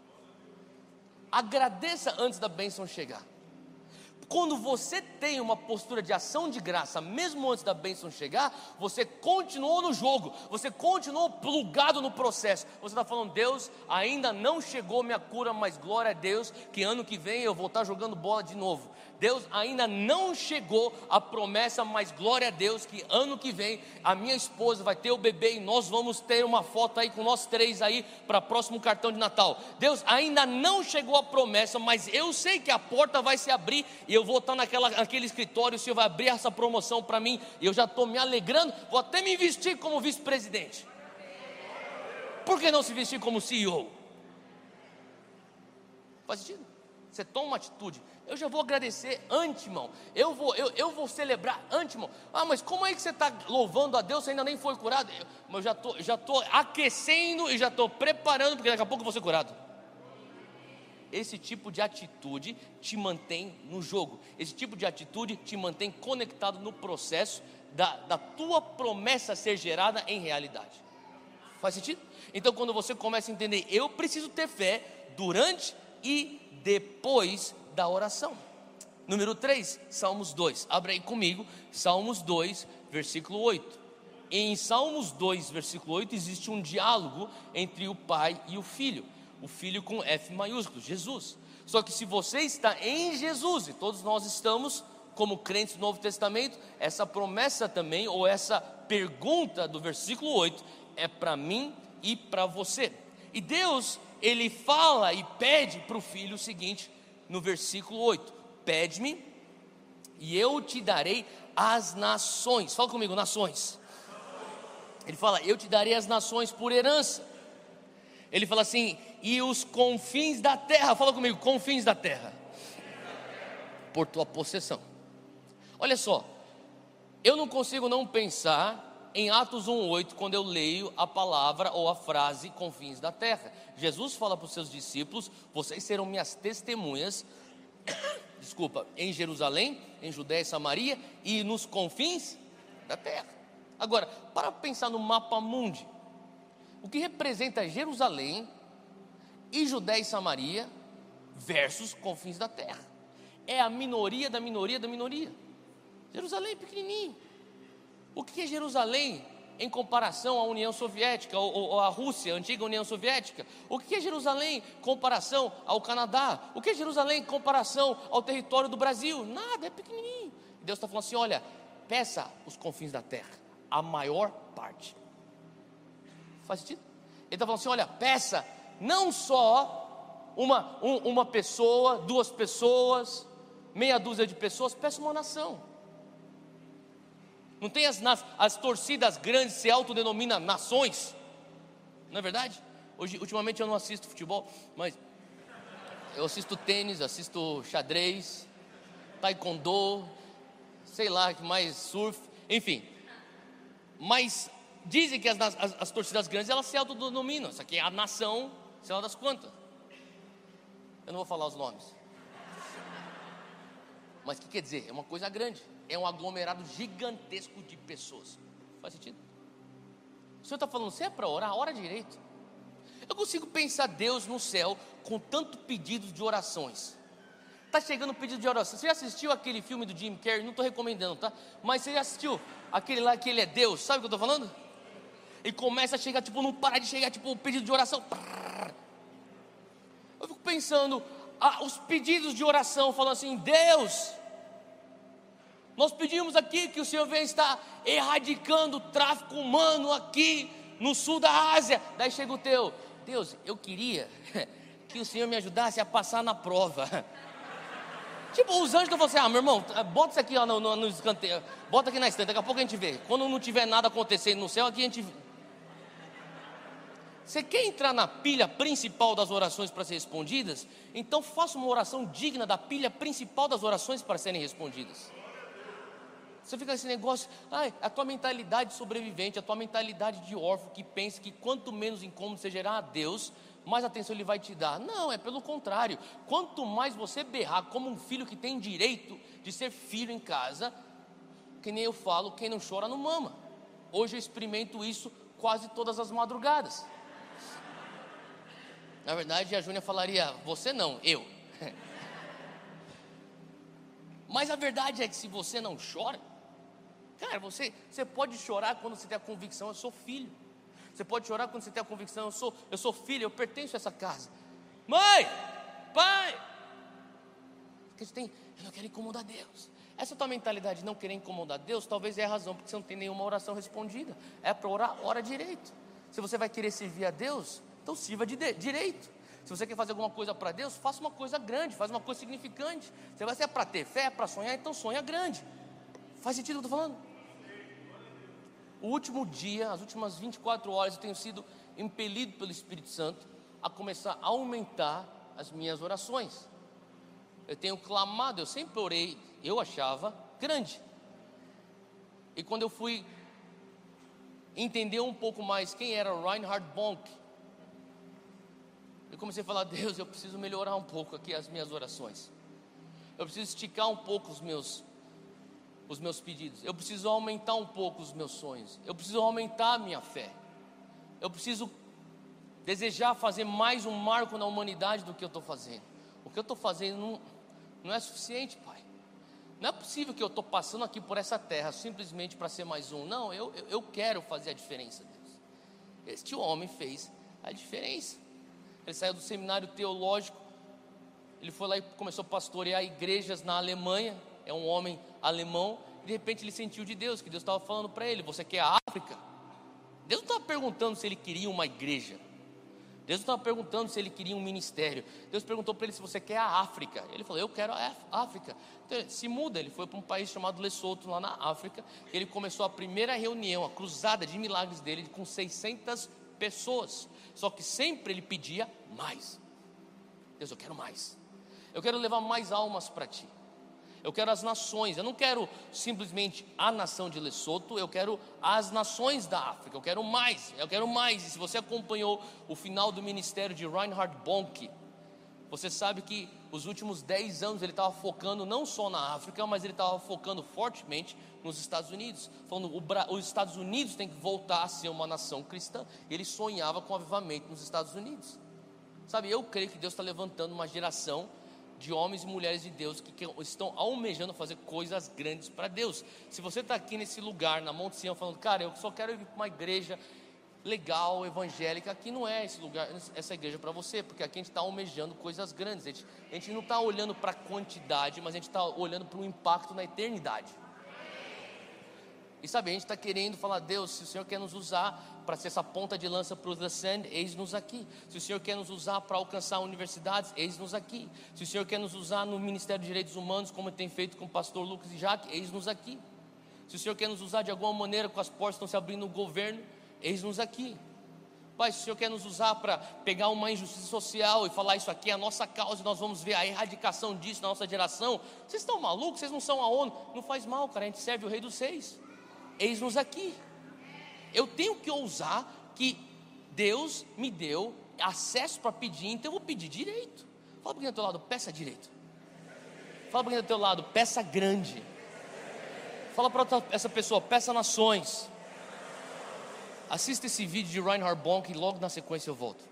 Agradeça antes da bênção chegar. Quando você tem uma postura de ação de graça, mesmo antes da bênção chegar, você continuou no jogo, você continuou plugado no processo. Você está falando: Deus, ainda não chegou minha cura, mas glória a Deus, que ano que vem eu vou estar jogando bola de novo. Deus, ainda não chegou a promessa, mas glória a Deus, que ano que vem a minha esposa vai ter o bebê e nós vamos ter uma foto aí com nós três aí para o próximo cartão de Natal. Deus, ainda não chegou a promessa, mas eu sei que a porta vai se abrir e eu vou estar naquela, naquele escritório, o Senhor vai abrir essa promoção para mim, e eu já estou me alegrando, vou até me vestir como vice-presidente. Por que não se vestir como C E O? Faz sentido? Você toma uma atitude. Eu já vou agradecer antemão. Eu vou, eu, eu vou celebrar antemão. Ah, mas como é que você está louvando a Deus? Você ainda nem foi curado? Eu, mas eu já estou já tô aquecendo e já estou preparando, porque daqui a pouco eu vou ser curado. Esse tipo de atitude te mantém no jogo. Esse tipo de atitude te mantém conectado no processo da, da tua promessa ser gerada em realidade. Faz sentido? Então quando você começa a entender: eu preciso ter fé durante e depois da oração. Número três, Salmos dois. Abre aí comigo, Salmos dois, versículo oito. Em Salmos dois, versículo oito, existe um diálogo entre o pai e o filho. O filho com F maiúsculo, Jesus. Só que se você está em Jesus, e todos nós estamos como crentes do Novo Testamento, essa promessa também, ou essa pergunta do versículo oito, é para mim e para você. E Deus, Ele fala e pede para o filho o seguinte, no versículo oito: pede-me e eu te darei as nações. Fala comigo, nações. Ele fala: eu te darei as nações por herança. Ele fala assim: e os confins da terra. Fala comigo, confins da terra, por tua possessão. Olha só, eu não consigo não pensar em Atos um, oito, quando eu leio a palavra ou a frase confins da terra. Jesus fala para os seus discípulos: vocês serão minhas testemunhas, desculpa, em Jerusalém, em Judéia e Samaria e nos confins da terra. Agora, para pensar no mapa mundi, o que representa Jerusalém e Judéia e Samaria versus confins da terra? É a minoria da minoria da minoria. Jerusalém é pequenininho. O que é Jerusalém em comparação à União Soviética, ou, ou à Rússia, a antiga União Soviética? O que é Jerusalém em comparação ao Canadá? O que é Jerusalém em comparação ao território do Brasil? Nada, é pequenininho. E Deus está falando assim: olha, peça os confins da terra, a maior parte. Faz sentido? Ele está falando assim: olha, peça não só uma, um, uma pessoa, duas pessoas, meia dúzia de pessoas, peça uma nação. Não tem as, as torcidas grandes se autodenominam nações, não é verdade? Hoje, ultimamente eu não assisto futebol, mas eu assisto tênis, assisto xadrez, taekwondo, sei lá, mais surf, enfim. Mas dizem que as, as, as torcidas grandes, elas se autodenominam. Isso aqui é a nação, sei lá das quantas. Eu não vou falar os nomes. Mas o que quer dizer? É uma coisa grande. É um aglomerado gigantesco de pessoas. Faz sentido? O Senhor está falando, se é para orar, ora direito. Eu consigo pensar Deus no céu com tanto pedidos de orações. Está chegando pedido de oração. Você já assistiu aquele filme do Jim Carrey? Não estou recomendando, tá? Mas você já assistiu aquele lá que ele é Deus? Sabe o que eu estou falando? E começa a chegar, tipo, não para de chegar, tipo, o pedido de oração. Eu fico pensando, ah, os pedidos de oração, falando assim: Deus, nós pedimos aqui que o Senhor venha estar erradicando o tráfico humano aqui no sul da Ásia. Daí chega o teu: Deus, eu queria que o Senhor me ajudasse a passar na prova. Tipo, os anjos estão falando assim: ah, meu irmão, bota isso aqui ó, no, no, no escanteio, bota aqui na estante, daqui a pouco a gente vê. Quando não tiver nada acontecendo no céu, aqui a gente vê. Você quer entrar na pilha principal das orações para ser respondidas? Então faça uma oração digna da pilha principal das orações para serem respondidas. Você fica nesse negócio, ai, a tua mentalidade sobrevivente, a tua mentalidade de órfão, que pensa que quanto menos incômodo você gerar a Deus, mais atenção Ele vai te dar. Não, é pelo contrário. Quanto mais você berrar como um filho que tem direito de ser filho em casa, que nem eu falo, quem não chora não mama. Hoje eu experimento isso quase todas as madrugadas. Na verdade a Júnia falaria, você não, eu. Mas a verdade é que se você não chora, cara, você, você pode chorar quando você tem a convicção, eu sou filho. Você pode chorar quando você tem a convicção, eu sou, eu sou filho, eu pertenço a essa casa. Mãe, pai, porque você tem, eu não quero incomodar Deus. Essa tua mentalidade de não querer incomodar Deus, talvez é a razão porque você não tem nenhuma oração respondida. É para orar, ora direito. Se você vai querer servir a Deus, então sirva de, de direito. Se você quer fazer alguma coisa para Deus, faça uma coisa grande, faça uma coisa significante. Você vai ser para ter fé, para sonhar, então sonha grande. Faz sentido o que eu estou falando? O último dia, as últimas vinte e quatro horas, eu tenho sido impelido pelo Espírito Santo a começar a aumentar as minhas orações. Eu tenho clamado, eu sempre orei, eu achava grande. E quando eu fui entender um pouco mais quem era Reinhard Bonk, eu comecei a falar: Deus, eu preciso melhorar um pouco aqui as minhas orações. Eu preciso esticar um pouco os meus os meus pedidos. Eu preciso aumentar um pouco os meus sonhos. Eu preciso aumentar a minha fé. Eu preciso desejar fazer mais um marco na humanidade do que eu estou fazendo. O que eu estou fazendo não, não é suficiente, Pai. Não é possível que eu estou passando aqui por essa terra simplesmente para ser mais um. Não, eu, eu, eu quero fazer a diferença, Deus. Este homem fez a diferença. Ele saiu do seminário teológico, ele foi lá e começou a pastorear igrejas na Alemanha. É um homem alemão, e de repente ele sentiu de Deus, que Deus estava falando para ele: você quer a África? Deus não estava perguntando se ele queria uma igreja, Deus não estava perguntando se ele queria um ministério. Deus perguntou para ele se você quer a África. Ele falou: eu quero a África. Então, se muda, ele foi para um país chamado Lesoto, lá na África. Ele começou a primeira reunião, a cruzada de milagres dele, com seiscentas pessoas. Só que sempre ele pedia mais. Deus, eu quero mais, eu quero levar mais almas para ti. Eu quero as nações, eu não quero simplesmente a nação de Lesoto, eu quero as nações da África, eu quero mais, eu quero mais. E se você acompanhou o final do ministério de Reinhard Bonk, você sabe que os últimos dez anos ele estava focando não só na África, mas ele estava focando fortemente nos Estados Unidos, falando que os Estados Unidos tem que voltar a ser uma nação cristã. Ele sonhava com avivamento nos Estados Unidos. Sabe, eu creio que Deus está levantando uma geração de homens e mulheres de Deus que, que estão almejando fazer coisas grandes para Deus. Se você está aqui nesse lugar, na Monte Sião, falando: cara, eu só quero ir para uma igreja legal, evangélica. Aqui não é esse lugar, essa igreja para você, porque aqui a gente está almejando coisas grandes. A gente, a gente não está olhando para a quantidade, mas a gente está olhando para o impacto na eternidade. E sabe, a gente está querendo falar: Deus, se o Senhor quer nos usar para ser essa ponta de lança para o The Sand, eis-nos aqui. Se o Senhor quer nos usar para alcançar universidades, eis-nos aqui. Se o Senhor quer nos usar no Ministério de Direitos Humanos, como tem feito com o pastor Lucas e Jaque, eis-nos aqui. Se o Senhor quer nos usar de alguma maneira, com as portas estão se abrindo no governo, eis-nos aqui. Pai, se o Senhor quer nos usar para pegar uma injustiça social e falar: isso aqui é a nossa causa, nós vamos ver a erradicação disso na nossa geração. Vocês estão malucos? Vocês não são a ONU? Não faz mal, cara, a gente serve o Rei dos Reis. Eis-nos aqui. Eu tenho que ousar que Deus me deu acesso para pedir, então eu vou pedir direito. Fala para quem do teu lado: peça direito. Fala para quem do teu lado: peça grande. Fala para essa pessoa: peça nações. Assista esse vídeo de Reinhard Bonk e logo na sequência eu volto.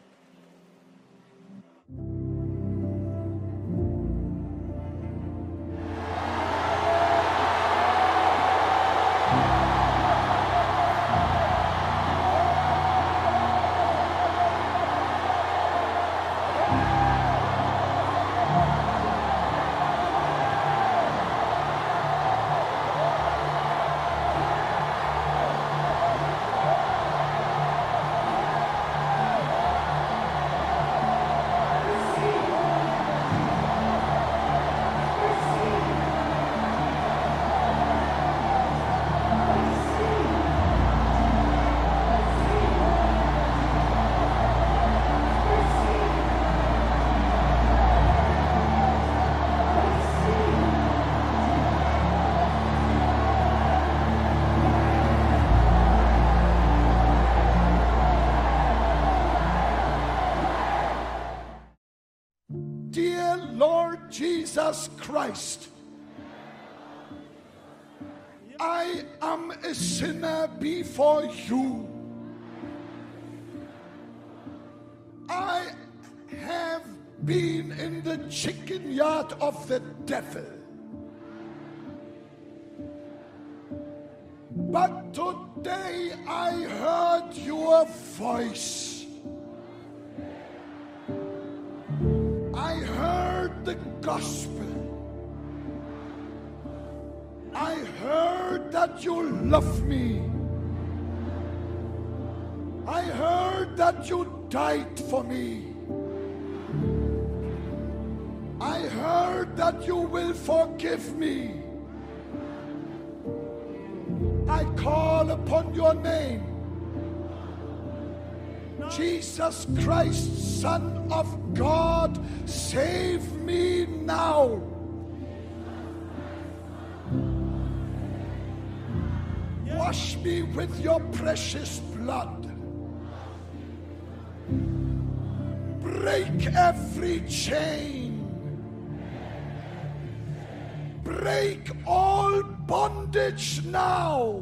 Jesus Christ, I am a sinner before you. I have been in the chicken yard of the devil. But today I heard your voice. I heard the gospel. I heard that you love me. I heard that you died for me. I heard that you will forgive me. I call upon your name, Jesus Christ, Son of God, save me now. Wash me with your precious blood. Break every chain. Break all bondage now.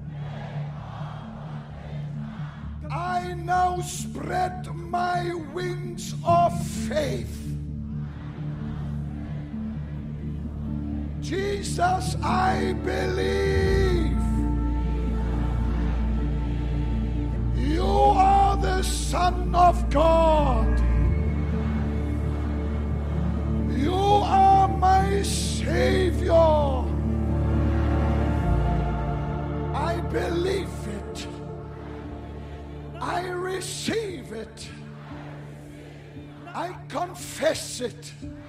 I now spread my wings of faith. Jesus, I believe you are the Son of God. You are my Savior. I believe it. I receive it. I confess it.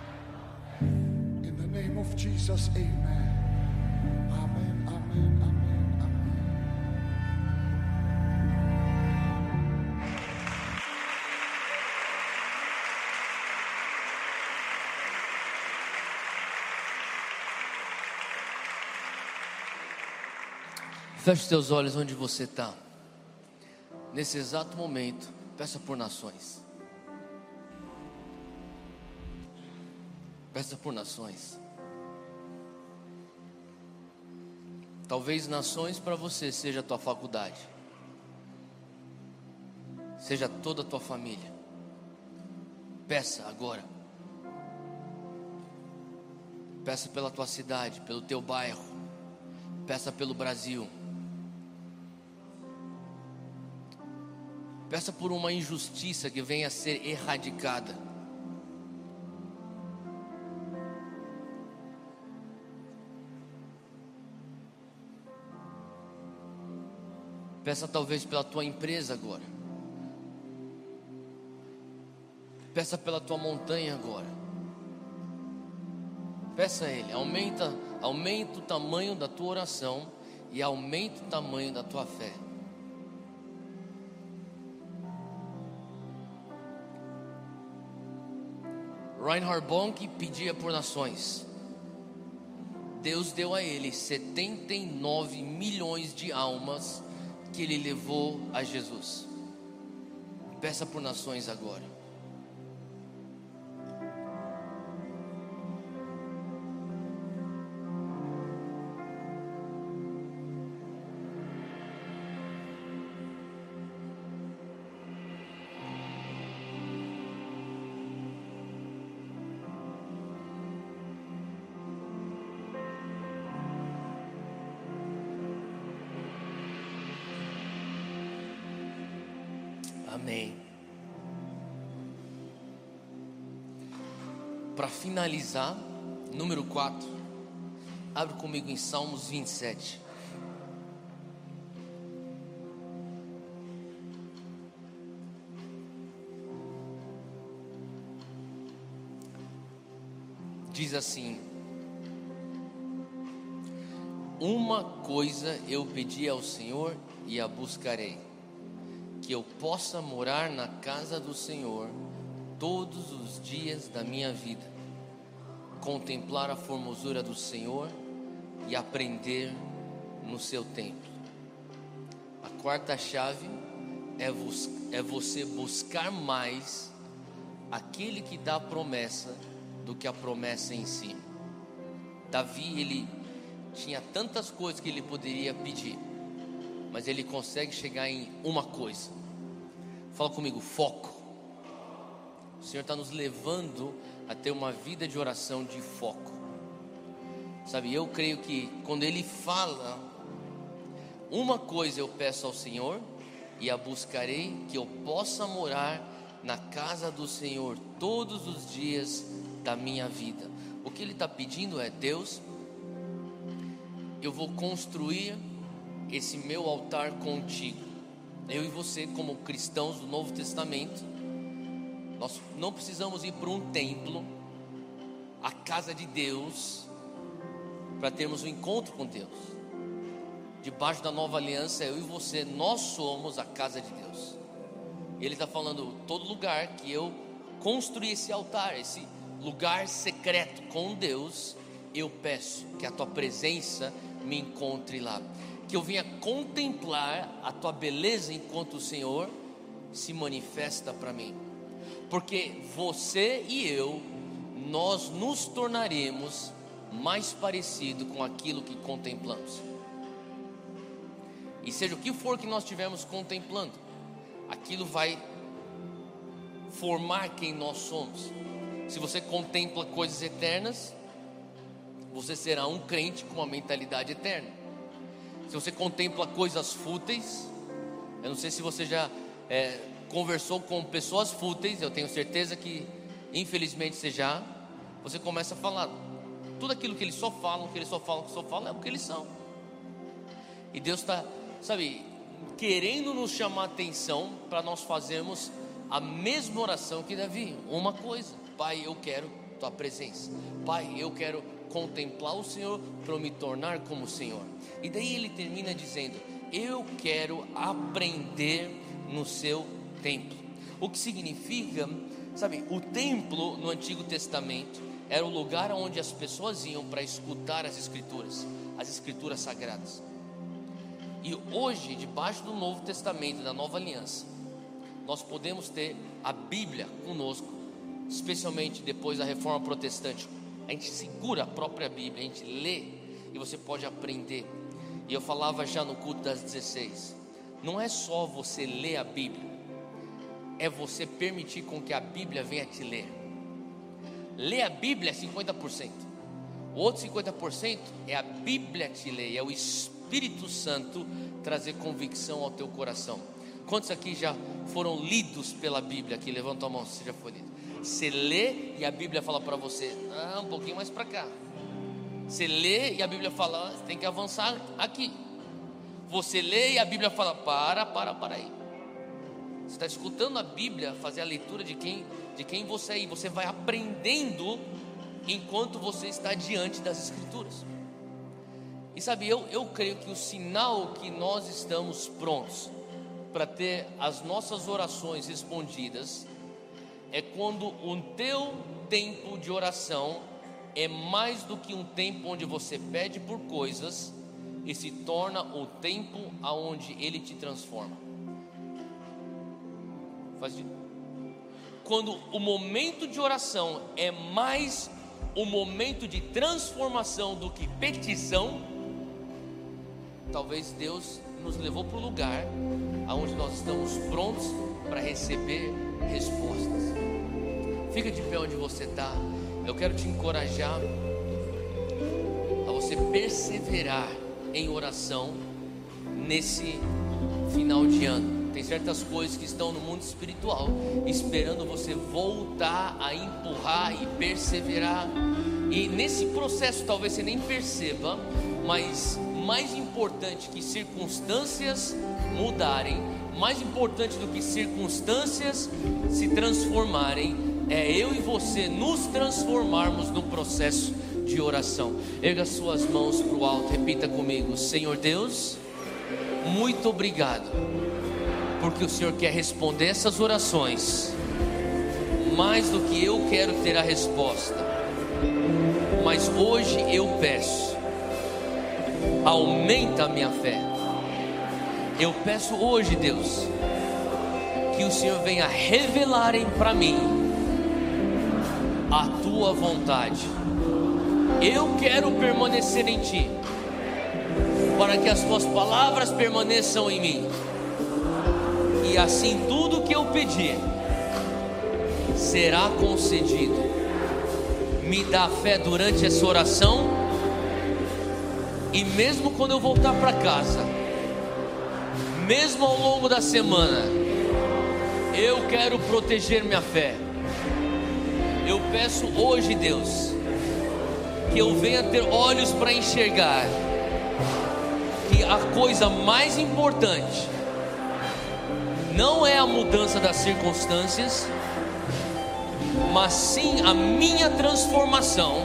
In the name of Jesus, amen. Amen, amen, amen, amen. Feche os teus olhos onde você está. Nesse exato momento, peça por nações. Peça por nações. Talvez nações para você seja a tua faculdade, seja toda a tua família. Peça agora. Peça pela tua cidade, pelo teu bairro. Peça pelo Brasil. Peça por uma injustiça que venha a ser erradicada. Peça talvez pela tua empresa agora. Peça pela tua montanha agora. Peça a Ele, aumenta, aumenta o tamanho da tua oração e aumenta o tamanho da tua fé. Reinhard Bonnke pedia por nações. Deus deu a ele setenta e nove milhões de almas que ele levou a Jesus. Peça por nações agora. Amém. Para finalizar, número quatro, abre comigo em Salmos vinte e sete. Diz assim: uma coisa eu pedi ao Senhor e a buscarei, que eu possa morar na casa do Senhor todos os dias da minha vida, contemplar a formosura do Senhor e aprender no seu templo. A quarta chave é, vos, é você buscar mais aquele que dá a promessa do que a promessa em si. Davi, ele tinha tantas coisas que ele poderia pedir, mas ele consegue chegar em uma coisa. Fala comigo, foco. O Senhor está nos levando a ter uma vida de oração de foco. Sabe, eu creio que quando Ele fala, uma coisa eu peço ao Senhor e a buscarei, que eu possa morar na casa do Senhor todos os dias da minha vida. O que Ele está pedindo é: Deus, eu vou construir esse meu altar contigo. Eu e você, como cristãos do Novo Testamento, nós não precisamos ir para um templo, a casa de Deus, para termos um encontro com Deus. Debaixo da nova aliança, eu e você, nós somos a casa de Deus. Ele está falando, todo lugar que eu construir esse altar, esse lugar secreto com Deus, eu peço que a tua presença me encontre lá, que eu venha contemplar a tua beleza enquanto o Senhor se manifesta para mim, porque você e eu, nós nos tornaremos mais parecido com aquilo que contemplamos. E seja o que for que nós estivermos contemplando, aquilo vai formar quem nós somos. Se você contempla coisas eternas, você será um crente com uma mentalidade eterna. Se você contempla coisas fúteis, eu não sei se você já é, conversou com pessoas fúteis, eu tenho certeza que infelizmente você já, você começa a falar tudo aquilo que eles só falam, que eles só falam, que só falam, é o que eles são. E Deus está, sabe, querendo nos chamar a atenção para nós fazermos a mesma oração que Davi. Uma coisa: Pai, eu quero tua presença. Pai, eu quero contemplar o Senhor para eu me tornar como o Senhor. E daí ele termina dizendo: eu quero aprender no seu templo. O que significa, sabe, o templo no Antigo Testamento era o lugar onde as pessoas iam para escutar as escrituras, as escrituras sagradas. E hoje, debaixo do Novo Testamento, da Nova Aliança, nós podemos ter a Bíblia conosco, especialmente depois da Reforma Protestante. A gente segura a própria Bíblia, a gente lê e você pode aprender. E eu falava já no culto das dezesseis, não é só você ler a Bíblia, é você permitir com que a Bíblia venha te ler. Ler a Bíblia é cinquenta por cento, o outro cinquenta por cento é a Bíblia te ler, é o Espírito Santo trazer convicção ao teu coração. Quantos aqui já foram lidos pela Bíblia? Aqui, levanta a mão se você já foi lido. Você lê e a Bíblia fala para você, ah, um pouquinho mais para cá. Você lê e a Bíblia fala, você tem que avançar aqui. Você lê e a Bíblia fala, para, para, para aí. Você está escutando a Bíblia fazer a leitura de quem, de quem você é, e você vai aprendendo enquanto você está diante das Escrituras. E sabe, eu, eu creio que o sinal que nós estamos prontos para ter as nossas orações respondidas é quando o teu tempo de oração é mais do que um tempo onde você pede por coisas e se torna o tempo aonde Ele te transforma. Faz sentido? Quando o momento de oração é mais o momento de transformação do que petição, talvez Deus nos levou para o lugar aonde nós estamos prontos para receber respostas. Fica de pé onde você está. Eu quero te encorajar a você perseverar em oração nesse final de ano. Tem certas coisas que estão no mundo espiritual esperando você voltar a empurrar e perseverar. E nesse processo talvez você nem perceba, mas mais importante que circunstâncias mudarem, mais importante do que circunstâncias se transformarem, é eu e você nos transformarmos no processo de oração. Erga suas mãos para o alto, repita comigo: Senhor Deus, muito obrigado, porque o Senhor quer responder essas orações mais do que eu quero ter a resposta. Mas hoje eu peço, aumenta a minha fé. Eu peço hoje, Deus, que o Senhor venha revelarem para mim a tua vontade. Eu quero permanecer em ti, para que as tuas palavras permaneçam em mim, e assim tudo que eu pedir será concedido. Me dá fé durante essa oração, e mesmo quando eu voltar para casa, mesmo ao longo da semana, eu quero proteger minha fé. Eu peço hoje, Deus, que eu venha ter olhos para enxergar que a coisa mais importante não é a mudança das circunstâncias, mas sim a minha transformação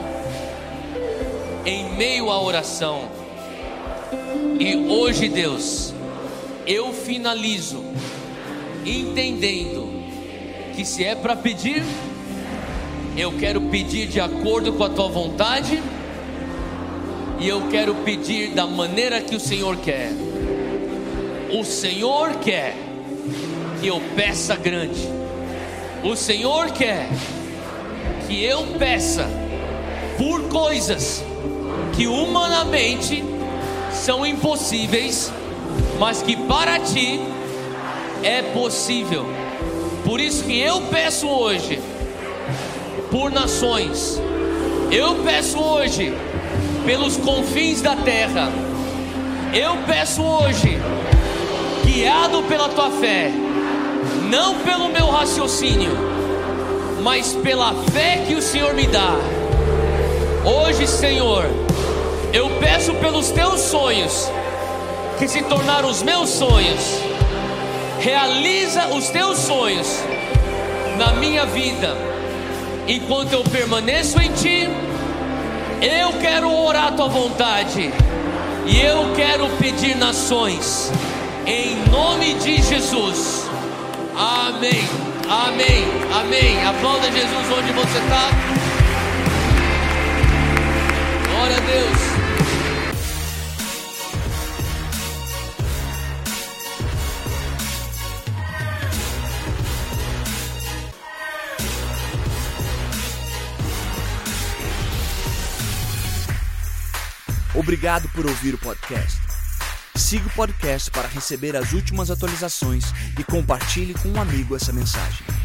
em meio à oração. E hoje, Deus, eu finalizo entendendo que se é para pedir, eu quero pedir de acordo com a tua vontade, e eu quero pedir da maneira que o Senhor quer. O Senhor quer que eu peça grande. O Senhor quer que eu peça por coisas que humanamente são impossíveis, mas que para ti é possível. Por isso que eu peço hoje por nações, eu peço hoje pelos confins da terra, eu peço hoje, guiado pela tua fé, não pelo meu raciocínio, mas pela fé que o Senhor me dá. Hoje, Senhor, eu peço pelos teus sonhos, que se tornaram os meus sonhos. Realiza os teus sonhos na minha vida. Enquanto eu permaneço em ti, eu quero orar a tua vontade, e eu quero pedir nações, em nome de Jesus. Amém, amém, amém. Aplauda Jesus onde você está. Glória a Deus. Obrigado por ouvir o podcast. Siga o podcast para receber as últimas atualizações e compartilhe com um amigo essa mensagem.